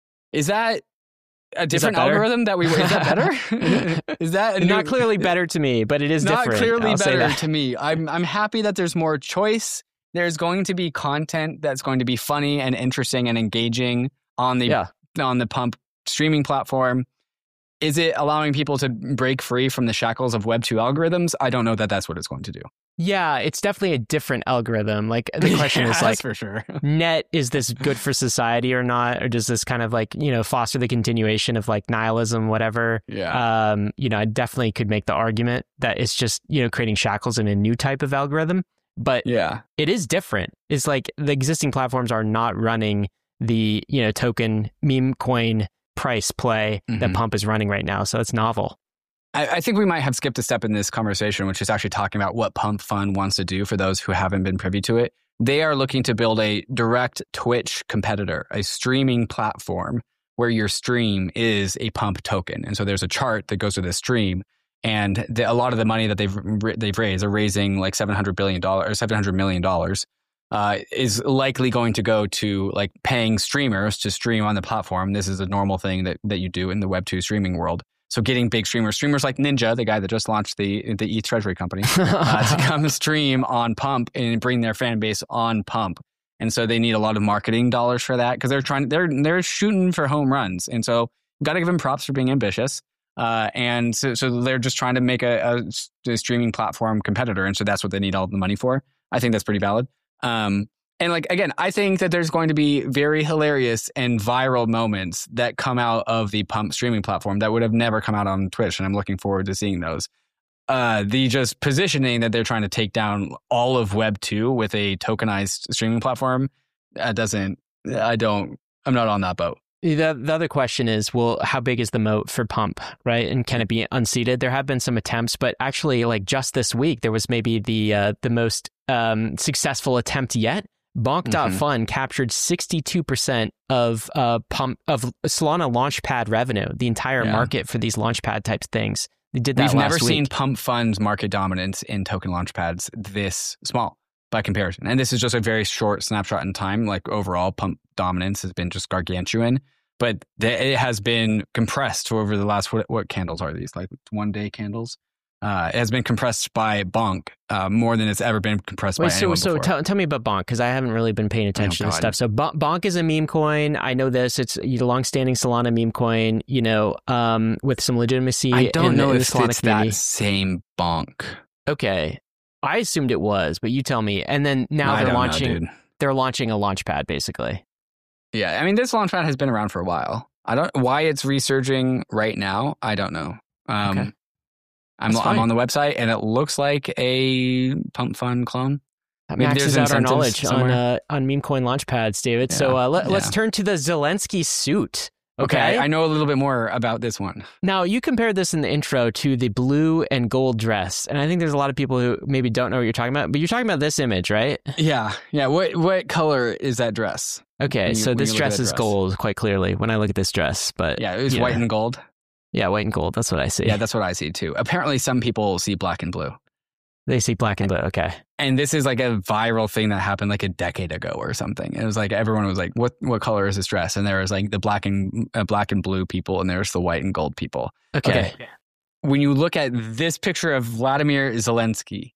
Is that a different that algorithm that we? Is that better? Is that a not new, clearly better to me, but it is not different. clearly I'll say better that. to me? I'm I'm happy that there's more choice. There's going to be content that's going to be funny and interesting and engaging on the Yeah. on the Pump streaming platform. Is it allowing people to break free from the shackles of Web two algorithms? I don't know that that's what it's going to do. Yeah, it's definitely a different algorithm. Like the question Yeah, is that's like, for sure. net, is this good for society or not? Or does this kind of like, you know, foster the continuation of like nihilism, whatever? Yeah. Um, you know, I definitely could make the argument that it's just, you know, creating shackles in a new type of algorithm. But Yeah. it is different. It's like the existing platforms are not running the, you know, token meme coin price play mm-hmm. that Pump is running right now. So it's novel. I, I think we might have skipped a step in this conversation, which is actually talking about what Pump Fund wants to do for those who haven't been privy to it. They are looking to build a direct Twitch competitor, a streaming platform where your stream is a Pump token. And so there's a chart that goes with this stream. And the, a lot of the money that they've they've raised, are raising like seven hundred billion dollars or seven hundred million dollars, uh, is likely going to go to like paying streamers to stream on the platform. This is a normal thing that, that you do in the Web two streaming world. So getting big streamers, streamers like Ninja, the guy that just launched the the E T H Treasury company, uh, to come stream on Pump and bring their fan base on Pump. And so they need a lot of marketing dollars for that because they're trying, they're they're shooting for home runs. And so got to give them props for being ambitious. Uh, and so, so they're just trying to make a, a, a streaming platform competitor. And so that's what they need all the money for. I think that's pretty valid. Um, and like, again, I think that there's going to be very hilarious and viral moments that come out of the Pump streaming platform that would have never come out on Twitch. And I'm looking forward to seeing those. Uh, the just positioning that they're trying to take down all of Web two with a tokenized streaming platform uh, doesn't, I don't, I'm not on that boat. The, the other question is, well, how big is the moat for Pump, right? And can it be unseated? There have been some attempts, but actually, like just this week, there was maybe the uh, the most um, successful attempt yet. Bonk dot Fund mm-hmm. captured sixty-two percent of uh, Pump of Solana Launchpad revenue, the entire yeah. market for these Launchpad type things. They did that We've last never week. seen Pump Fund's market dominance in token Launchpads this small by comparison. And this is just a very short snapshot in time. Like overall, Pump dominance has been just gargantuan. But it has been compressed over the last, what, what candles are these? Like one day candles? Uh, it has been compressed by Bonk uh, more than it's ever been compressed Wait, by so, anyone so before. Tell, tell me about Bonk, because I haven't really been paying attention oh, to stuff. So Bon- Bonk is a meme coin. I know this. It's a long-standing Solana meme coin, you know, um, with some legitimacy. I don't in know the, if the Solana it's community. that same Bonk. Okay. I assumed it was, but you tell me. And then now I they're don't launching know, dude. They're launching a Launchpad, basically. Yeah, I mean, this Launchpad has been around for a while. I don't why it's resurging right now. I don't know. Um, okay. I'm I'm on the website and it looks like a Pump Fund clone. That Maybe maxes out our knowledge on somewhere. uh, on meme coin Launchpads, David. Yeah, so uh, let, yeah. let's turn to the Zelensky suit. Okay, Okay, I know a little bit more about this one. Now, you compared this in the intro to the blue and gold dress, and I think there's a lot of people who maybe don't know what you're talking about, but you're talking about this image, right? Yeah, yeah. What what color is that dress? Okay, you, so this dress is dress. gold, quite clearly, when I look at this dress. But yeah, it was yeah. white and gold. Yeah, white and gold. That's what I see. Yeah, that's what I see too. Apparently, some people see black and blue. They see black and blue. Okay. And this is like a viral thing that happened like a decade ago or something. It was like everyone was like, "What what color is this dress?" And there was like the black and uh, black and blue people, and there's the white and gold people. Okay. okay. When you look at this picture of Vladimir Zelensky,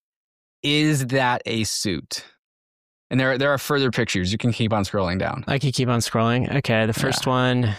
is that a suit? And there there are further pictures. You can keep on scrolling down. I can keep on scrolling. Okay. The first yeah. one,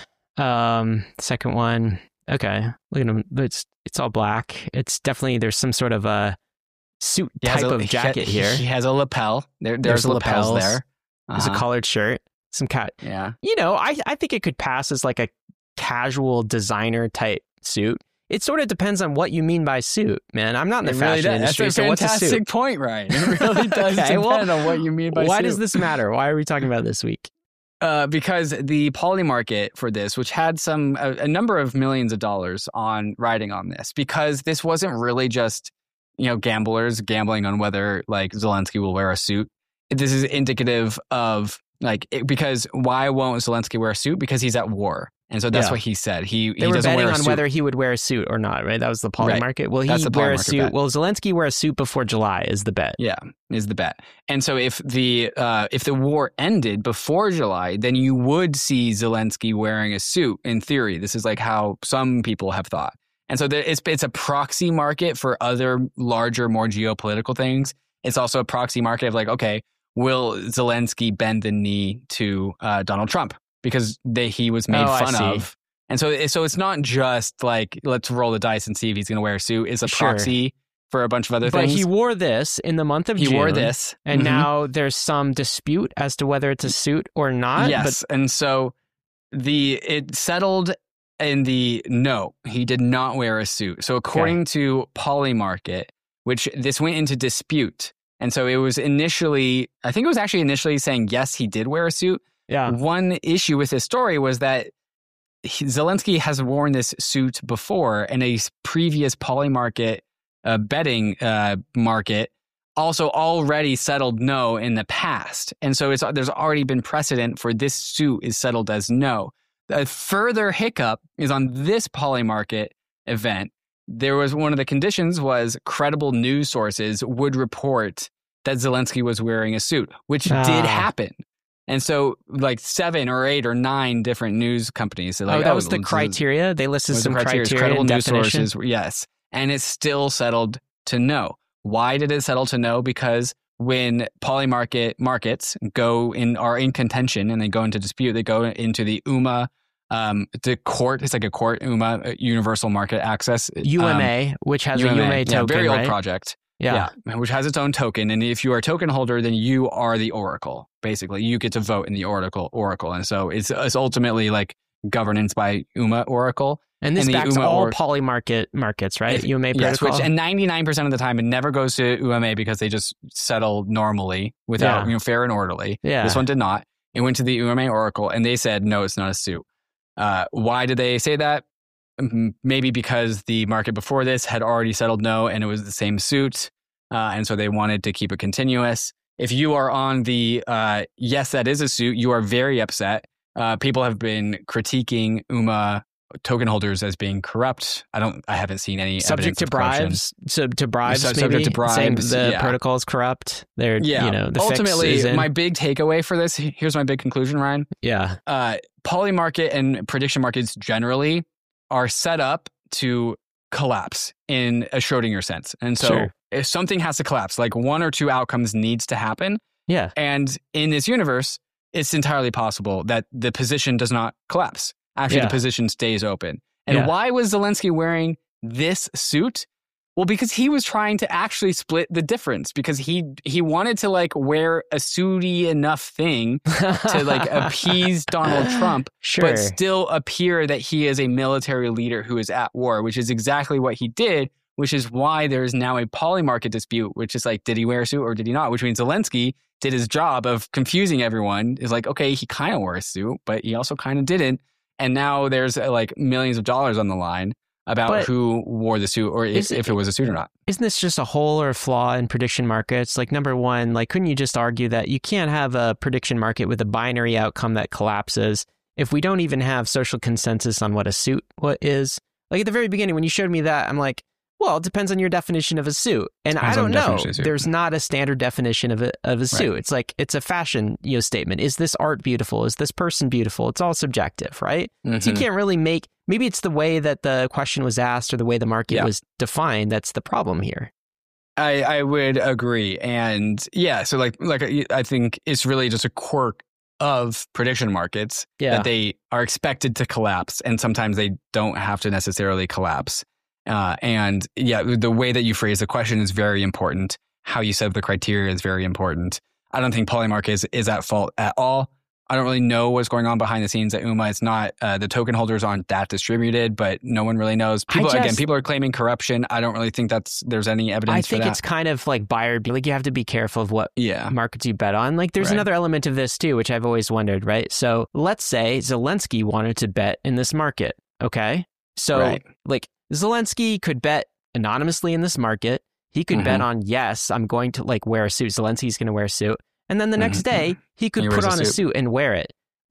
um, second one. Okay. Look at them. It's it's all black. It's definitely there's some sort of a suit type a, of jacket he, here. He has a lapel. There, there's, there's lapels, lapels there. Uh-huh. There's a collared shirt. Some cat. Yeah. You know, I I think it could pass as like a casual designer type suit. It sort of depends on what you mean by suit, man. I'm not in the it fashion really industry, That's a so what's a suit? fantastic point, Ryan. It really does okay, depend well, on what you mean by why suit. does this matter? Why are we talking about it this week? Uh, because the poly market for this, which had some a, a number of millions of dollars on riding on this, because this wasn't really just, you know, gamblers gambling on whether like Zelensky will wear a suit. This is indicative of like, it, because why won't Zelensky wear a suit? Because he's at war. And so that's Yeah. what he said. He, They he were doesn't betting wear a on suit. whether he would wear a suit or not, right? That was the poly Right. market. Will he That's the wear a poly market suit? bet. Will Zelensky wear a suit before July is the bet. Yeah, is the bet. And so if the uh, if the war ended before July, then you would see Zelensky wearing a suit in theory. This is like how some people have thought. And so there, it's it's a proxy market for other larger, more geopolitical things. It's also a proxy market of like, okay, will Zelensky bend the knee to uh, Donald Trump because they, he was made Oh, I fun see. of. And so, so it's not just like, let's roll the dice and see if he's going to wear a suit. It's a Sure. proxy for a bunch of other But things. he wore this in the month of He June. wore this. And Mhm. now there's some dispute as to whether it's a suit or not. Yes. And so the it settled in the no, he did not wear a suit. So according to Polymarket, which this went into dispute. And so it was initially, I think it was actually initially saying, yes, he did wear a suit. But yeah. One issue with this story was that he, Zelensky has worn this suit before, and a previous Polymarket uh, betting uh, market also already settled no in the past. And so it's, there's already been precedent for this suit is settled as no. A further hiccup is on this Polymarket event. There was one of the conditions was credible news sources would report that Zelensky was wearing a suit, which Ah. did happen. And so like seven or eight or nine different news companies. Like, oh, that was the this is- criteria. They listed was some the criteria. criteria, Credible and news definition. sources, yes. And it's still settled to no. Why did it settle to no? Because when Polymarket markets go in are in contention and they go into dispute, they go into the U M A, um, the court. It's like a court, U M A, Universal Market Access. U M A, um, which has U M A, a U M A yeah, token, very old right? project. Yeah. Yeah, which has its own token. And if you are a token holder, then you are the oracle. Basically, you get to vote in the oracle. Oracle, and so it's it's ultimately like governance by U M A Oracle. And this And the backs U M A all or- Polymarket markets, right? If- U M A Yes, protocol. which and ninety-nine percent of the time it never goes to U M A because they just settle normally without Yeah. you know fair and orderly. Yeah. This one did not. It went to the U M A Oracle and they said no, it's not a suit. Uh, why did they say that? M- Maybe because the market before this had already settled no, and it was the same suit, uh, and so they wanted to keep it continuous. If you are on the uh, yes, that is a suit, you are very upset. Uh, people have been critiquing U M A token holders as being corrupt. I don't. I haven't seen any subject evidence to of corruption. bribes, so to bribes, Sub- maybe subject to saying bribes, the yeah. protocol is corrupt. They're, Yeah. you know, the Ultimately, fix is in. my big takeaway for this. Here's my big conclusion, Ryan. yeah, Uh, Polymarket and prediction markets generally are set up to collapse in a Schrodinger sense, and so Sure. if something has to collapse, like one or two outcomes needs to happen. yeah, And in this universe, it's entirely possible that the position does not collapse. Actually, Yeah. the position stays open. And Yeah. why was Zelensky wearing this suit? Well, because he was trying to actually split the difference because he he wanted to like wear a suity enough thing to like appease Donald Trump, Sure. but still appear that he is a military leader who is at war, which is exactly what he did, which is why there is now a Polymarket dispute, which is like, did he wear a suit or did he not? Which means Zelensky did his job of confusing everyone. Is like, okay, he kind of wore a suit, but he also kind of didn't. And now there's uh, like millions of dollars on the line about But who wore the suit or if, is it- if it was a suit or not. Isn't this just a hole or a flaw in prediction markets? Like, number one, like, couldn't you just argue that you can't have a prediction market with a binary outcome that collapses if we don't even have social consensus on what a suit what is? Like, at the very beginning, when you showed me that, I'm like, well, it depends on your definition of a suit. And Depends I on don't the know. definition of a suit. There's not a standard definition of a, of a suit. It's like, it's a fashion you know, statement. Is this art beautiful? Is this person beautiful? It's all subjective, right? So you Mhm. can't really make, maybe it's the way that the question was asked or the way the market Yeah. was defined. That's the problem here. I, I would agree. And yeah, so like like I I think it's really just a quirk of prediction markets Yeah. that they are expected to collapse, and sometimes they don't have to necessarily collapse. Uh, and yeah, the way that you phrase the question is very important. How you set up the criteria is very important. I don't think Polymarket is, is at fault at all. I don't really know what's going on behind the scenes at U M A. It's not, uh, the token holders aren't that distributed, but no one really knows. I People, again, just- people are claiming corruption. I don't really think that's, there's any evidence I for think that. it's kind of like buyer, like you have to be careful of what Yeah. markets you bet on. Like there's Right. another element of this too, which I've always wondered, right? So let's say Zelensky wanted to bet in this market. Okay. So Right. like Zelensky could bet anonymously in this market. He could bet Mhm. on, yes, I'm going to like wear a suit. Zelensky's going to wear a suit. And then the next Mhm. day he could He put wears a on a suit. suit and wear it.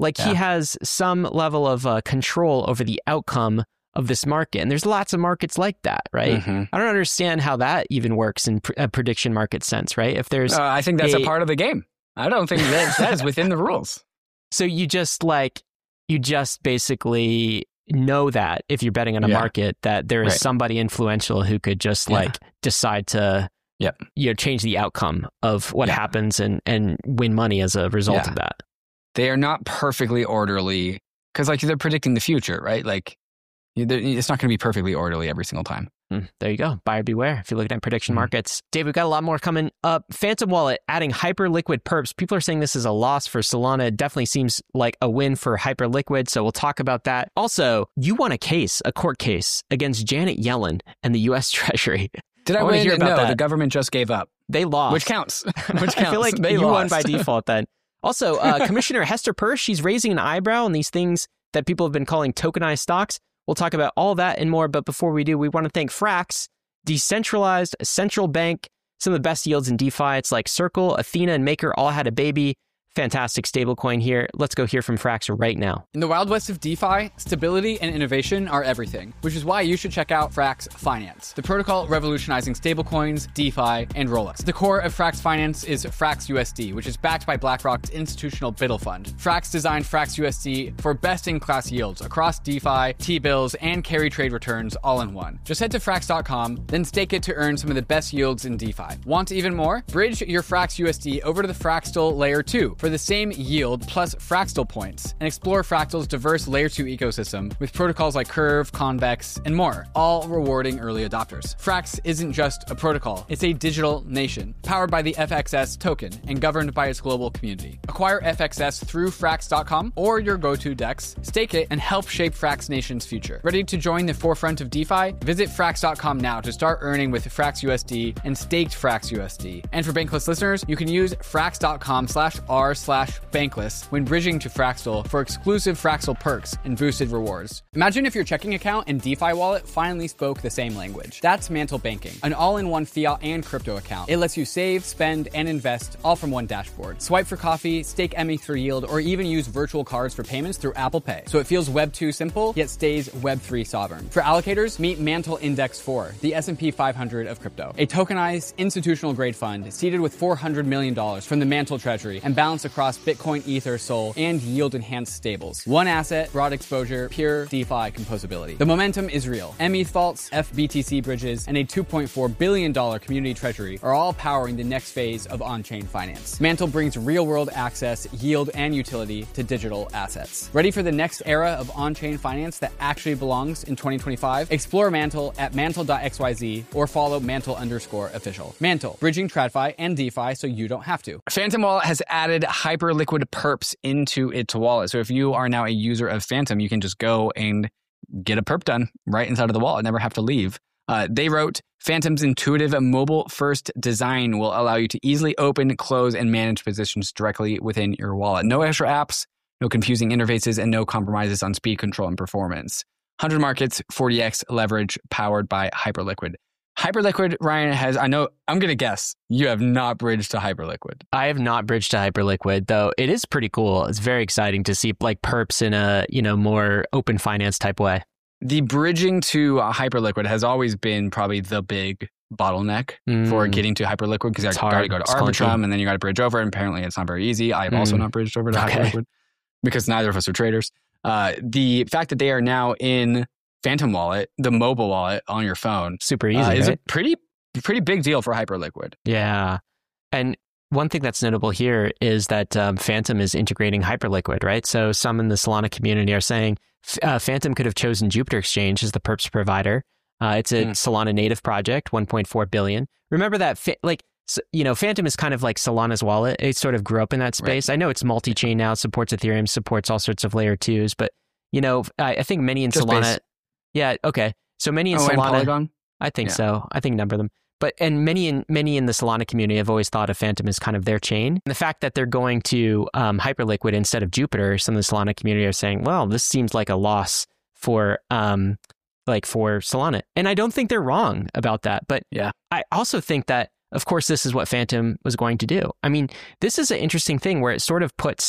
Like Yeah. he has some level of uh, control over the outcome of this market. And there's lots of markets like that, right? Mm-hmm. I don't understand how that even works in pr- a prediction market sense, right? If there's, Uh, I think that's a, a- part of the game. I don't think that that is within the rules. so you just like, you just basically know that if you're betting on a Yeah. market, that there is Right. somebody influential who could just Yeah. like decide to, Yep. you know, change the outcome of what Yeah. happens and, and win money as a result Yeah. of that. They are not perfectly orderly because like they're predicting the future, right? Like they're- it's not going to be perfectly orderly every single time. Mm, there you go. Buyer beware if you're looking at prediction Mhm. markets. Dave, we've got a lot more coming up. Phantom Wallet adding Hyperliquid perps. People are saying this is a loss for Solana. It definitely seems like a win for Hyperliquid, so we'll talk about that. Also, you won a case, a court case against Janet Yellen and the U S Treasury. Did I, I wanna win? hear about no, that. the government just gave up, They lost. which counts. Which counts. I feel like they you lost. won by default then. Also, uh, Commissioner Hester Peirce, she's raising an eyebrow on these things that people have been calling tokenized stocks. We'll talk about all that and more, but before we do, we want to thank Frax, decentralized central bank, some of the best yields in DeFi. It's like Circle, Athena, and Maker all had a baby. Fantastic stablecoin here. Let's go hear from Frax right now. In the Wild West of DeFi, stability and innovation are everything, which is why you should check out Frax Finance, the protocol revolutionizing stablecoins, DeFi, and rollups. The core of Frax Finance is Frax U S D, which is backed by BlackRock's institutional Biddle Fund. Frax designed Frax U S D for best-in-class yields across DeFi, T-bills, and carry trade returns all in one. Just head to frax dot com, then stake it to earn some of the best yields in DeFi. Want even more? Bridge your Frax U S D over to the Fraxtal Layer two for the same yield plus Fraxtal points, and explore Fractal's diverse Layer two ecosystem with protocols like Curve, Convex, and more, all rewarding early adopters. Frax isn't just a protocol, it's a digital nation, powered by the F X S token and governed by its global community. Acquire F X S through frax dot com or your go-to DEX, stake it, and help shape Frax Nation's future. Ready to join the forefront of DeFi? Visit frax dot com now to start earning with Frax U S D and staked Frax U S D. And for Bankless listeners, you can use frax dot com slash r slash bankless when bridging to Fraxtal for exclusive Fraxtal perks and boosted rewards. Imagine if your checking account and DeFi wallet finally spoke the same language. That's Mantle Banking, an all-in-one fiat and crypto account. It lets you save, spend, and invest all from one dashboard. Swipe for coffee, stake M E for yield, or even use virtual cards for payments through Apple Pay. So it feels Web two simple, yet stays Web three sovereign. For allocators, meet Mantle Index four, the S and P five hundred of crypto. A tokenized, institutional-grade fund seeded with four hundred million dollars from the Mantle Treasury and balanced across Bitcoin, Ether, Sol, and yield-enhanced stables. One asset, broad exposure, pure DeFi composability. The momentum is real. M E T H vaults, F B T C bridges, and a two point four billion dollars community treasury are all powering the next phase of on-chain finance. Mantle brings real-world access, yield, and utility to digital assets. Ready for the next era of on-chain finance that actually belongs in twenty twenty-five? Explore Mantle at mantle dot x y z or follow Mantle underscore official. Mantle, bridging TradFi and DeFi so you don't have to. Phantom Wallet has added Hyperliquid perps into its wallet. So if you are now a user of Phantom, you can just go and get a perp done right inside of the wallet, never have to leave. Uh, they wrote, Phantom's intuitive mobile-first design will allow you to easily open, close, and manage positions directly within your wallet. No extra apps, no confusing interfaces, and no compromises on speed, control, and performance. one hundred markets, forty x leverage, powered by Hyperliquid. Hyperliquid, Ryan, has, I know, I'm going to guess, you have not bridged to Hyperliquid. I have not bridged to Hyperliquid, though it is pretty cool. It's very exciting to see like perps in a, you know, more open finance type way. The bridging to uh, Hyperliquid has always been probably the big bottleneck Mm. for getting to Hyperliquid because you It's got to hard. go to It's Arbitrum clunky. and then you got to bridge over. And apparently it's not very easy. I've Mm. also not bridged over to Okay. Hyperliquid because neither of us are traders. Uh, the fact that they are now in Phantom Wallet, the mobile wallet on your phone, Super easy, uh, is right? a pretty pretty big deal for Hyperliquid. Yeah. And one thing that's notable here is that um, Phantom is integrating Hyperliquid, right? So some in the Solana community are saying uh, Phantom could have chosen Jupiter Exchange as the perps provider. Uh, it's a Mm. Solana native project, one point four billion. Remember that, fa- like, so, you know, Phantom is kind of like Solana's wallet. It sort of grew up in that space. I know it's multi-chain now, supports Ethereum, supports all sorts of layer twos, but, you know, I, I think many in Just Solana. base. Yeah, okay. So many in Oh, and Solana. Polygon? I think Yeah. so. I think a number of them. But and many in many in the Solana community have always thought of Phantom as kind of their chain. And the fact that they're going to um, Hyperliquid instead of Jupiter, some of the Solana community are saying, well, this seems like a loss for um like for Solana. And I don't think they're wrong about that. But Yeah. I also think that, of course, this is what Phantom was going to do. I mean, this is an interesting thing where it sort of puts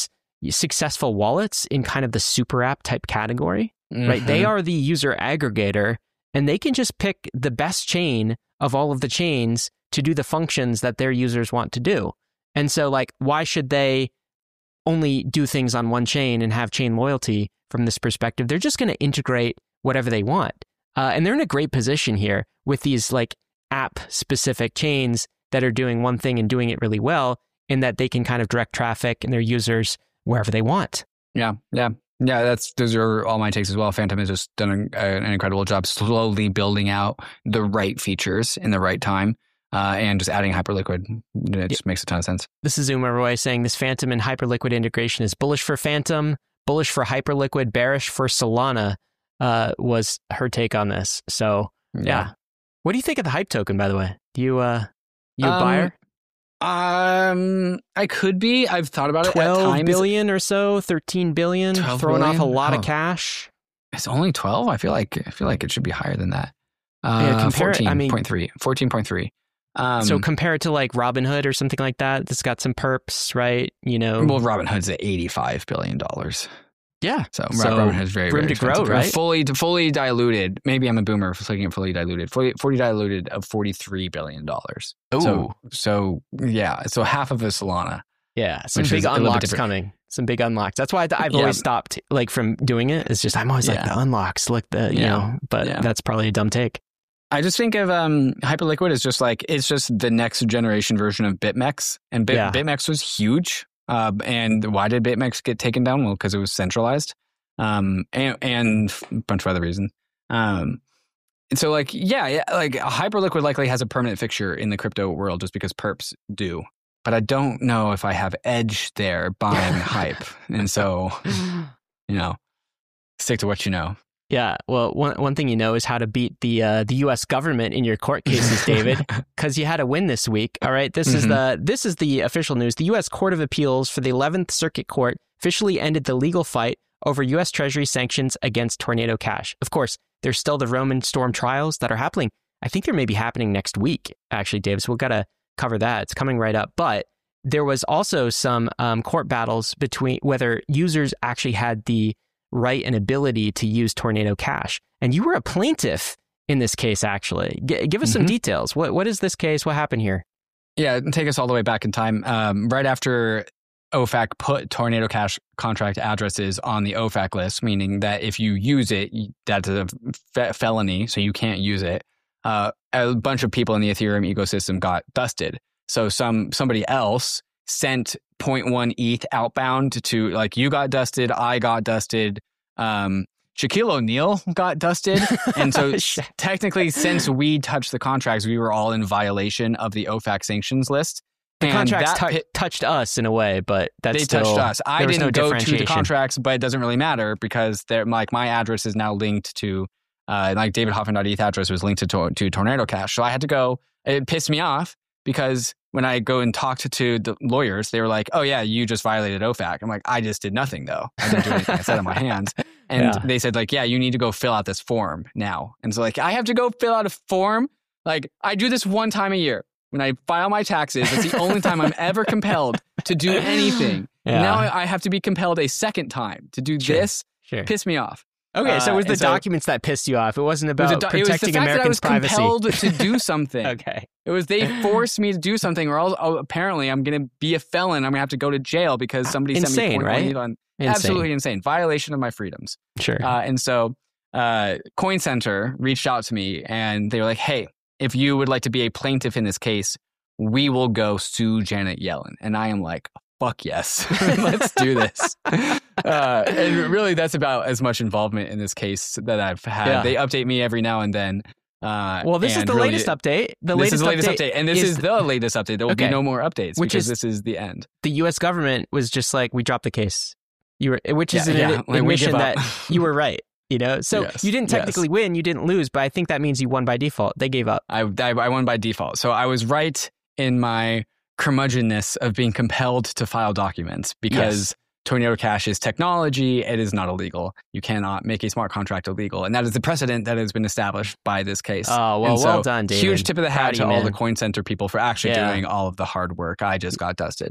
successful wallets in kind of the super app type category, Mm-hmm. right? They are the user aggregator, and they can just pick the best chain of all of the chains to do the functions that their users want to do. And so, like, why should they only do things on one chain and have chain loyalty from this perspective? They're just going to integrate whatever they want. Uh, and they're in a great position here with these like app specific chains that are doing one thing and doing it really well, in that they can kind of direct traffic and their users wherever they want. Yeah, yeah. Yeah, that's those are all my takes as well. Phantom has just done a, an incredible job slowly building out the right features in the right time, uh, and just adding Hyperliquid. It just makes a ton of sense. This is Uma Roy saying this Phantom and Hyperliquid integration is bullish for Phantom, bullish for Hyperliquid, bearish for Solana, uh, was her take on this. So, yeah. yeah. What do you think of the Hype token, by the way? Do you, uh, you a um, buyer? Um, I could be. I've thought about it. twelve billion or so, thirteen billion, throwing billion? off a lot oh. of cash. It's only twelve. I feel like I feel like it should be higher than that. Uh, yeah, compare it, I mean, fourteen point three. fourteen point three. Um, so compare it to like Robinhood or something like that. That's got some perps, right? You know, well, Robinhood's at eighty-five billion dollars. Yeah. So, so Robinhood's very, room very to grow, right? Fully, fully diluted. Maybe I'm a boomer for looking at fully diluted. Fully, fully diluted of forty-three billion dollars. Oh. So, so, yeah. So half of a Solana. Yeah. Some big unlocks coming. Some big unlocks. That's why I've yeah. always stopped like from doing it. It's just, I'm always yeah. like the unlocks, look the, you yeah. know, but yeah. that's probably a dumb take. I just think of um, Hyperliquid as just like, it's just the next generation version of BitMEX. And Bit, yeah. BitMEX was huge. Uh, and why did BitMEX get taken down? Well, because it was centralized. Um, and, and a bunch of other reasons. Um, and so like, yeah, yeah, like Hyperliquid likely has a permanent fixture in the crypto world just because perps do. But I don't know if I have edge there buying hype. And so, you know, stick to what you know. Yeah, well, one one thing you know is how to beat the uh, the U S government in your court cases, David, because you had a win this week. All right, this mm-hmm. is the this is the official news. The U S Court of Appeals for the eleventh Circuit Court officially ended the legal fight over U S Treasury sanctions against Tornado Cash. Of course, there's still the Roman Storm trials that are happening. I think they're maybe happening next week, actually, Dave. So we've got to cover that. It's coming right up. But there was also some um, court battles between whether users actually had the right and ability to use Tornado Cash. And you were a plaintiff in this case, actually. G- give us mm-hmm. some details. What What is this case? What happened here? Yeah, take us all the way back in time. Um, right after O F A C put Tornado Cash contract addresses on the O F A C list, meaning that if you use it, that's a fe- felony, so you can't use it. Uh, a bunch of people in the Ethereum ecosystem got dusted. So some somebody else sent zero point one E T H outbound to, like, you got dusted, I got dusted, um, Shaquille O'Neal got dusted. And so technically, since we touched the contracts, we were all in violation of the O F A C sanctions list. The and contracts that t- pit, touched us in a way, but that's they still, touched us. I didn't no go to the contracts, but it doesn't really matter because they're, like, my address is now linked to, uh, like David Hoffman dot E T H address was linked to, to to Tornado Cash. So I had to go. It pissed me off because when I go and talked to, to the lawyers, they were like, "Oh yeah, you just violated O F A C." I'm like, "I just did nothing though. I didn't do anything. I sat on my hands." And yeah. they said, like, "Yeah, you need to go fill out this form now." And so, like, I have to go fill out a form. Like, I do this one time a year. When I file my taxes, it's the only time I'm ever compelled to do anything. Yeah. Now I have to be compelled a second time to do sure. this. Sure. Piss me off. Okay, so it was the uh, so, documents that pissed you off. It wasn't about it was do- protecting it was the fact Americans' that I was privacy. compelled to do something. Okay. It was they forced me to do something, or else oh, apparently I'm going to be a felon. I'm going to have to go to jail because somebody insane, sent me right? on insane. Absolutely insane. Violation of my freedoms. Sure. Uh, and so uh, Coin Center reached out to me and they were like, "Hey, if you would like to be a plaintiff in this case, we will go sue Janet Yellen." And I am like, fuck yes, let's do this. Uh, and really, that's about as much involvement in this case that I've had. Yeah. They update me every now and then. Uh, well, this is the really, latest update. The this latest is the latest update, update. And this is, is the latest update. There will okay. be no more updates which because is, this is the end. The U S government was just like, we dropped the case. You were, which is yeah, an yeah. ad- like, admission that you were right. You know, so yes, you didn't technically yes. win, you didn't lose, but I think that means you won by default. They gave up. I, I, I won by default. So I was right in my curmudgeonness of being compelled to file documents because yes. Tornado Cash is technology. It is not illegal. You cannot make a smart contract illegal. And that is the precedent that has been established by this case. Oh, well, so, well done, David. Huge tip of the hat Proud to you, all man. the Coin Center people for actually yeah. doing all of the hard work. I just got dusted.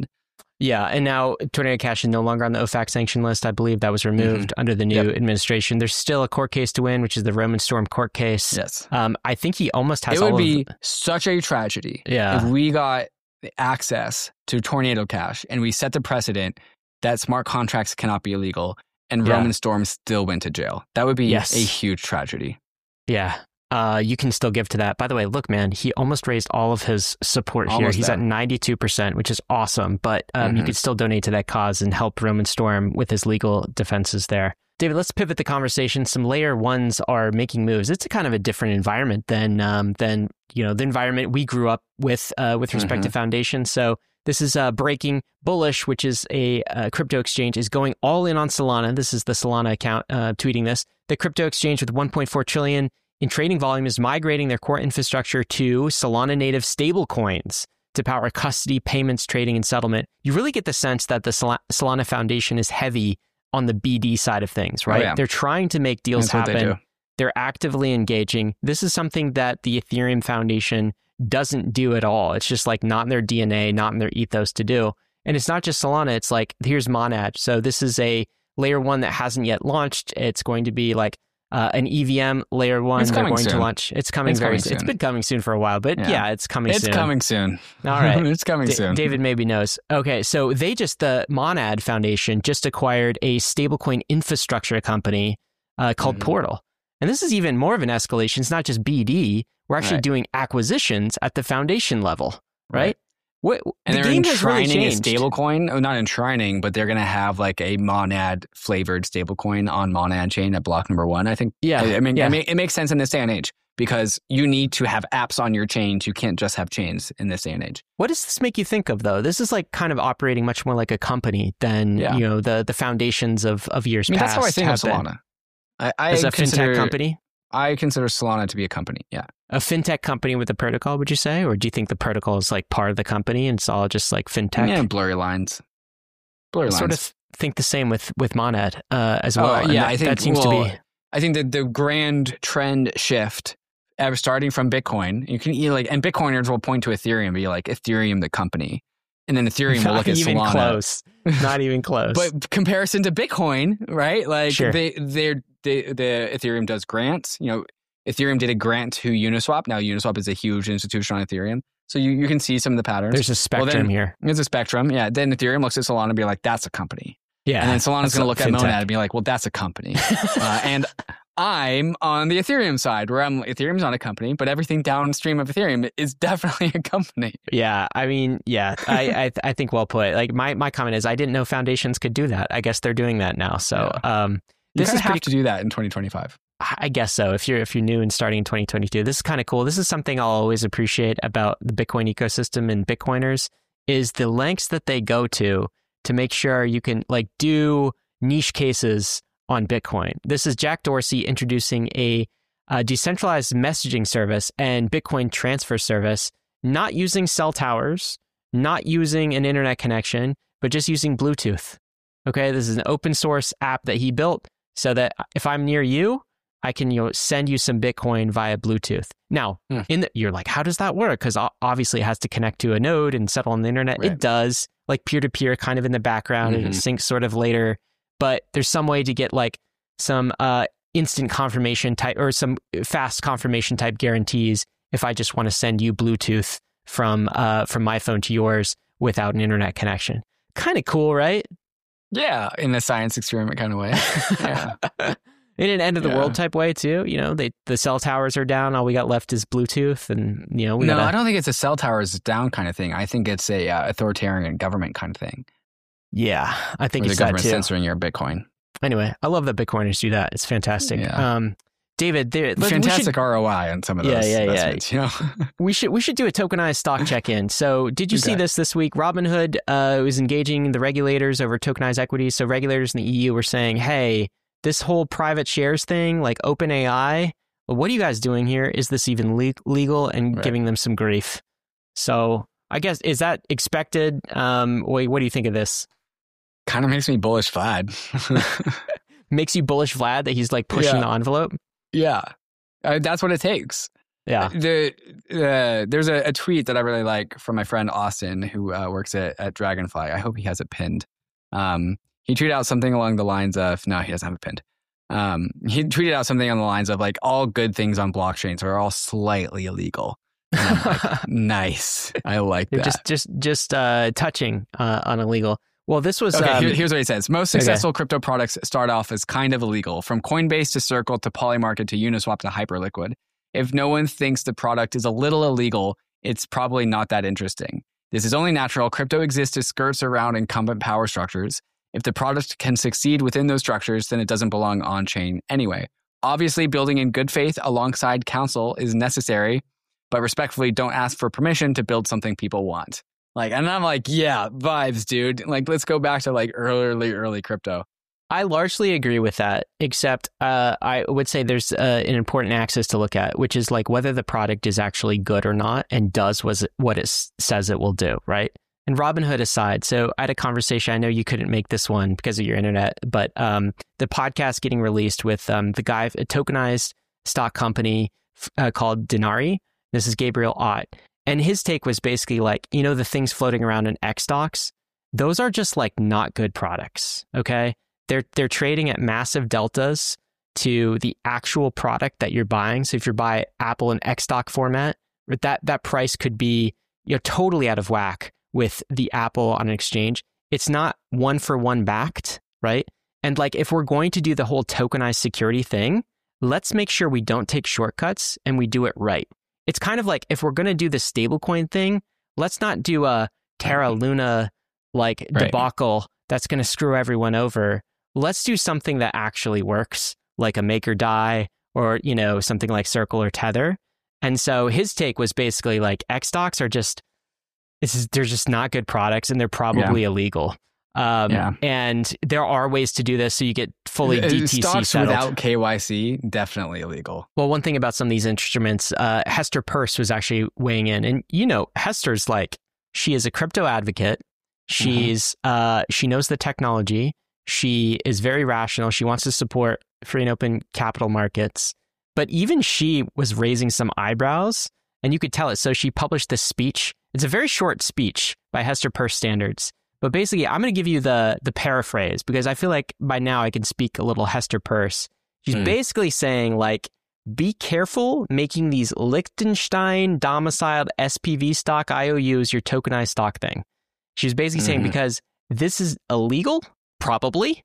Yeah, and now Tornado Cash is no longer on the O FAC sanction list. I believe that was removed mm-hmm. under the new yep. administration. There's still a court case to win, which is the Roman Storm court case. Yes. Um, I think he almost has it all would be of... such a tragedy yeah. if we got access to Tornado Cash and we set the precedent that smart contracts cannot be illegal and yeah. Roman Storm still went to jail. That would be yes. a huge tragedy. Yeah. Uh, you can still give to that. By the way, look, man, he almost raised all of his support almost here. He's there. At ninety-two percent, which is awesome. But um, mm-hmm. you could still donate to that cause and help Roman Storm with his legal defenses there. David, let's pivot the conversation. Some layer ones are making moves. It's a kind of a different environment than um, than you know the environment we grew up with uh, with respect mm-hmm. to Foundation. So this is uh, breaking. Bullish, which is a uh, crypto exchange, is going all in on Solana. This is the Solana account uh, tweeting this. The crypto exchange with one point four trillion in trading volume is migrating their core infrastructure to Solana native stablecoins to power custody, payments, trading, and settlement. You really get the sense that the Sol- Solana Foundation is heavy on the B D side of things, right? Oh, yeah. They're trying to make deals That's happen. They They're actively engaging. This is something that the Ethereum Foundation doesn't do at all. It's just like not in their D N A, not in their ethos to do. And it's not just Solana. It's like, here's Monad. So this is a layer one that hasn't yet launched. It's going to be like Uh, an E V M layer one. It's They're going soon. to launch. It's coming it's very coming soon. soon. It's been coming soon for a while, but yeah, yeah it's coming it's soon. It's coming soon. All right. it's coming D- soon. David maybe knows. Okay, so they just, the Monad Foundation just acquired a stablecoin infrastructure company uh, called mm-hmm. Portal. And this is even more of an escalation. It's not just B D. We're actually right. doing acquisitions at the foundation level, right? right. What, and the they're game has really enshrining changed. a stablecoin. Oh, not enshrining, but they're going to have like a Monad flavored stablecoin on Monad chain at block number one. I think. Yeah. I, I mean, yeah. I mean, it makes sense in this day and age because you need to have apps on your chains. You can't just have chains in this day and age. What does this make you think of, though? This is like kind of operating much more like a company than yeah. you know the the foundations of of years I mean, past. That's how I think of Solana. Been. I, I As a consider, fintech company. I consider Solana to be a company. Yeah. A fintech company with a protocol, would you say? Or do you think the protocol is like part of the company and it's all just like fintech? Yeah, blurry lines. Blurry I lines. sort of think the same with, with Monad uh, as well. Oh, yeah, that, I think that seems well, to be. I think that the grand trend shift, ever starting from Bitcoin, you can you like, and Bitcoiners will point to Ethereum and be like, Ethereum, the company. And then Ethereum will look at even Solana. Close. Not even close. But comparison to Bitcoin, right? Like sure. they, they're, they, the Ethereum does grants, you know, Ethereum did a grant to Uniswap. Now Uniswap is a huge institution on Ethereum. So you, you can see some of the patterns. There's a spectrum well, then, here. There's a spectrum. Yeah. Then Ethereum looks at Solana and be like, that's a company. Yeah. And then Solana's going to look at fintech. Monad and be like, well, that's a company. uh, and I'm on the Ethereum side where I'm Ethereum's not a company, but everything downstream of Ethereum is definitely a company. Yeah. I mean, yeah, I, I, I think well put. Like my, my comment is I didn't know foundations could do that. I guess they're doing that now. So yeah. um, this you is have pretty, to do that in twenty twenty-five. I guess so. If you're if you're new and starting in twenty twenty-two, this is kind of cool. This is something I'll always appreciate about the Bitcoin ecosystem and Bitcoiners is the lengths that they go to to make sure you can like do niche cases on Bitcoin. This is Jack Dorsey introducing a, a decentralized messaging service and Bitcoin transfer service, not using cell towers, not using an internet connection, but just using Bluetooth. Okay, this is an open source app that he built so that if I'm near you, I can you know, send you some Bitcoin via Bluetooth. Now, mm. in the, you're like, how does that work? Because obviously it has to connect to a node and settle on the internet. Right. It does, like peer-to-peer kind of in the background, mm-hmm. and it syncs sort of later. But there's some way to get like some uh, instant confirmation type or some fast confirmation type guarantees if I just want to send you Bluetooth from uh, from my phone to yours without an internet connection. Kind of cool, right? Yeah, in a science experiment kind of way. Yeah. In an end of the yeah. world type way too, you know, they the cell towers are down. All we got left is Bluetooth, and you know, we no, gotta... I don't think it's a cell towers down kind of thing. I think it's a uh, authoritarian government kind of thing. Yeah, I think Where it's the government that too. censoring your Bitcoin. Anyway, I love that Bitcoiners do that. It's fantastic. Yeah. Um, David, there, fantastic should, R O I on some of those. Yeah, yeah, yeah. You know? we should we should do a tokenized stock check-in. So, did you okay. see this this week? Robinhood uh, was engaging the regulators over tokenized equities. So, regulators in the E U were saying, "Hey, this whole private shares thing, like OpenAI, what are you guys doing here? Is this even le- legal?" And right. giving them some grief. So, I guess is that expected? Um, wait, what do you think of this? Kind of makes me bullish Vlad. Makes you bullish Vlad that he's like pushing yeah. the envelope? Yeah, uh, that's what it takes. Yeah. The uh, there's a, a tweet that I really like from my friend Austin, who uh, works at, at Dragonfly. I hope he has it pinned. Um, he tweeted out something along the lines of, no, he doesn't have it pinned. Um, he tweeted out something on the lines of like, all good things on blockchains are all slightly illegal. And I'm like, nice. I like that. Just just just uh, touching uh, on illegal. Well, this was... Okay, um, here, here's what he says. Most successful okay. crypto products start off as kind of illegal, from Coinbase to Circle to Polymarket to Uniswap to Hyperliquid. If no one thinks the product is a little illegal, it's probably not that interesting. This is only natural. Crypto exists as skirts around incumbent power structures. If the product can succeed within those structures, then it doesn't belong on-chain anyway. Obviously, building in good faith alongside counsel is necessary, but respectfully, don't ask for permission to build something people want. Like, and I'm like, yeah, vibes, dude. Like, let's go back to like early, early crypto. I largely agree with that, except uh, I would say there's uh, an important axis to look at, which is like whether the product is actually good or not and does was what it says it will do, right? And Robinhood aside, so I had a conversation. I know you couldn't make this one because of your internet, but um, the podcast getting released with um, the guy, a tokenized stock company uh, called Denari. This is Gabriel Ott. And his take was basically like, you know, the things floating around in X stocks, those are just like not good products, okay? They're they're trading at massive deltas to the actual product that you're buying. So if you buy Apple in X stock format, that that price could be, you know, totally out of whack with the Apple on an exchange. It's not one for one backed, right? And like if we're going to do the whole tokenized security thing, let's make sure we don't take shortcuts and we do it right. It's kind of like if we're going to do the stablecoin thing, let's not do a Terra Luna like right. debacle that's going to screw everyone over. Let's do something that actually works, like a MakerDAI or, you know, something like Circle or Tether. And so his take was basically like X stocks are just, this is, they're just not good products and they're probably yeah. illegal. Um, yeah. And there are ways to do this so you get fully D T C Stocks settled. Without K Y C, definitely illegal. Well, one thing about some of these instruments, uh, Hester Peirce was actually weighing in. And, you know, Hester's like, she is a crypto advocate. She's, mm-hmm. uh, she knows the technology. She is very rational. She wants to support free and open capital markets. But even she was raising some eyebrows, and you could tell it. So she published this speech. It's a very short speech by Hester Peirce standards. But basically, I'm going to give you the the paraphrase because I feel like by now I can speak a little Hester Peirce. She's mm. basically saying, like, be careful making these Liechtenstein domiciled S P V stock I O Us your tokenized stock thing. She's basically mm. saying because this is illegal, probably,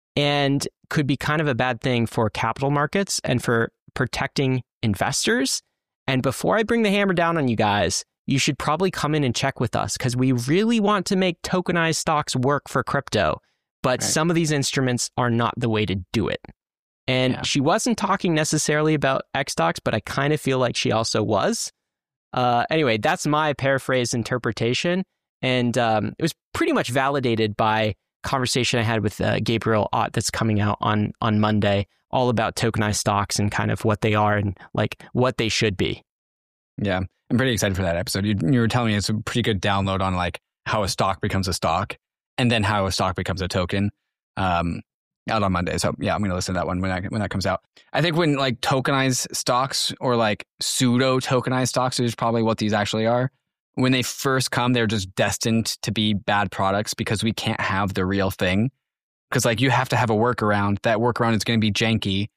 and could be kind of a bad thing for capital markets and for protecting investors. And before I bring the hammer down on you guys, you should probably come in and check with us because we really want to make tokenized stocks work for crypto. But right. some of these instruments are not the way to do it. And yeah. she wasn't talking necessarily about X stocks, but I kind of feel like she also was. Uh, anyway, that's my paraphrase interpretation. And um, it was pretty much validated by conversation I had with uh, Gabriel Ott that's coming out on, on Monday, all about tokenized stocks and kind of what they are and like what they should be. Yeah. I'm pretty excited for that episode. You, you were telling me it's a pretty good download on like how a stock becomes a stock and then how a stock becomes a token um, out on Monday. So yeah, I'm going to listen to that one when that, when that comes out. I think when like tokenized stocks or like pseudo tokenized stocks, which is probably what these actually are, when they first come, they're just destined to be bad products because we can't have the real thing. Because like you have to have a workaround. That workaround is going to be janky.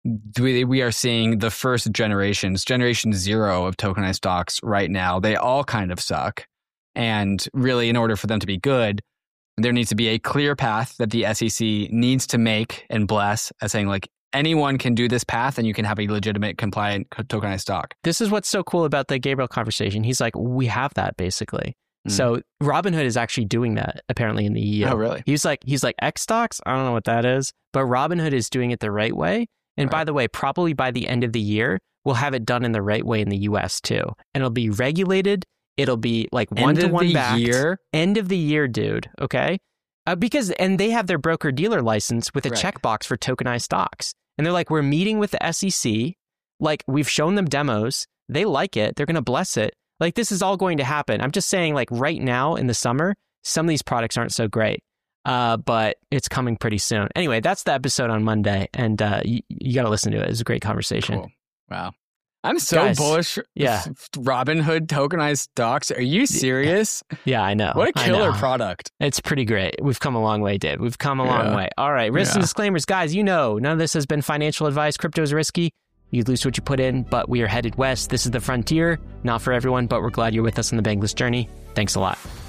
We, we are seeing the first generations, generation zero of tokenized stocks right now. They all kind of suck. And really, in order for them to be good, there needs to be a clear path that the S E C needs to make and bless as saying like, anyone can do this path and you can have a legitimate compliant tokenized stock. This is what's so cool about the Gabriel conversation. He's like, we have that basically. Mm. So Robinhood is actually doing that apparently in the E U. Oh, really? He's like, he's like X stocks. I don't know what that is, but Robinhood is doing it the right way. And right. by the way, probably by the end of the year, we'll have it done in the right way in the U S too. And it'll be regulated. It'll be like one to one backed. Year? End of the year, dude. Okay. Uh, because, and they have their broker dealer license with a right. checkbox for tokenized stocks. And they're like, we're meeting with the S E C. Like, we've shown them demos. They like it. They're going to bless it. Like, this is all going to happen. I'm just saying, like, right now in the summer, some of these products aren't so great. Uh, but it's coming pretty soon. Anyway, that's the episode on Monday. And uh, you, you got to listen to it. It's a great conversation. Cool. Wow. I'm so Guys, bullish. yeah. Robinhood tokenized stocks. Are you serious? Yeah, I know. What a killer I know. product. It's pretty great. We've come a long way, Dave. We've come a long Yeah. way. All right. Risks Yeah. and disclaimers. Guys, you know, none of this has been financial advice. Crypto is risky. You lose what you put in, but we are headed west. This is the frontier. Not for everyone, but we're glad you're with us on the Bankless journey. Thanks a lot.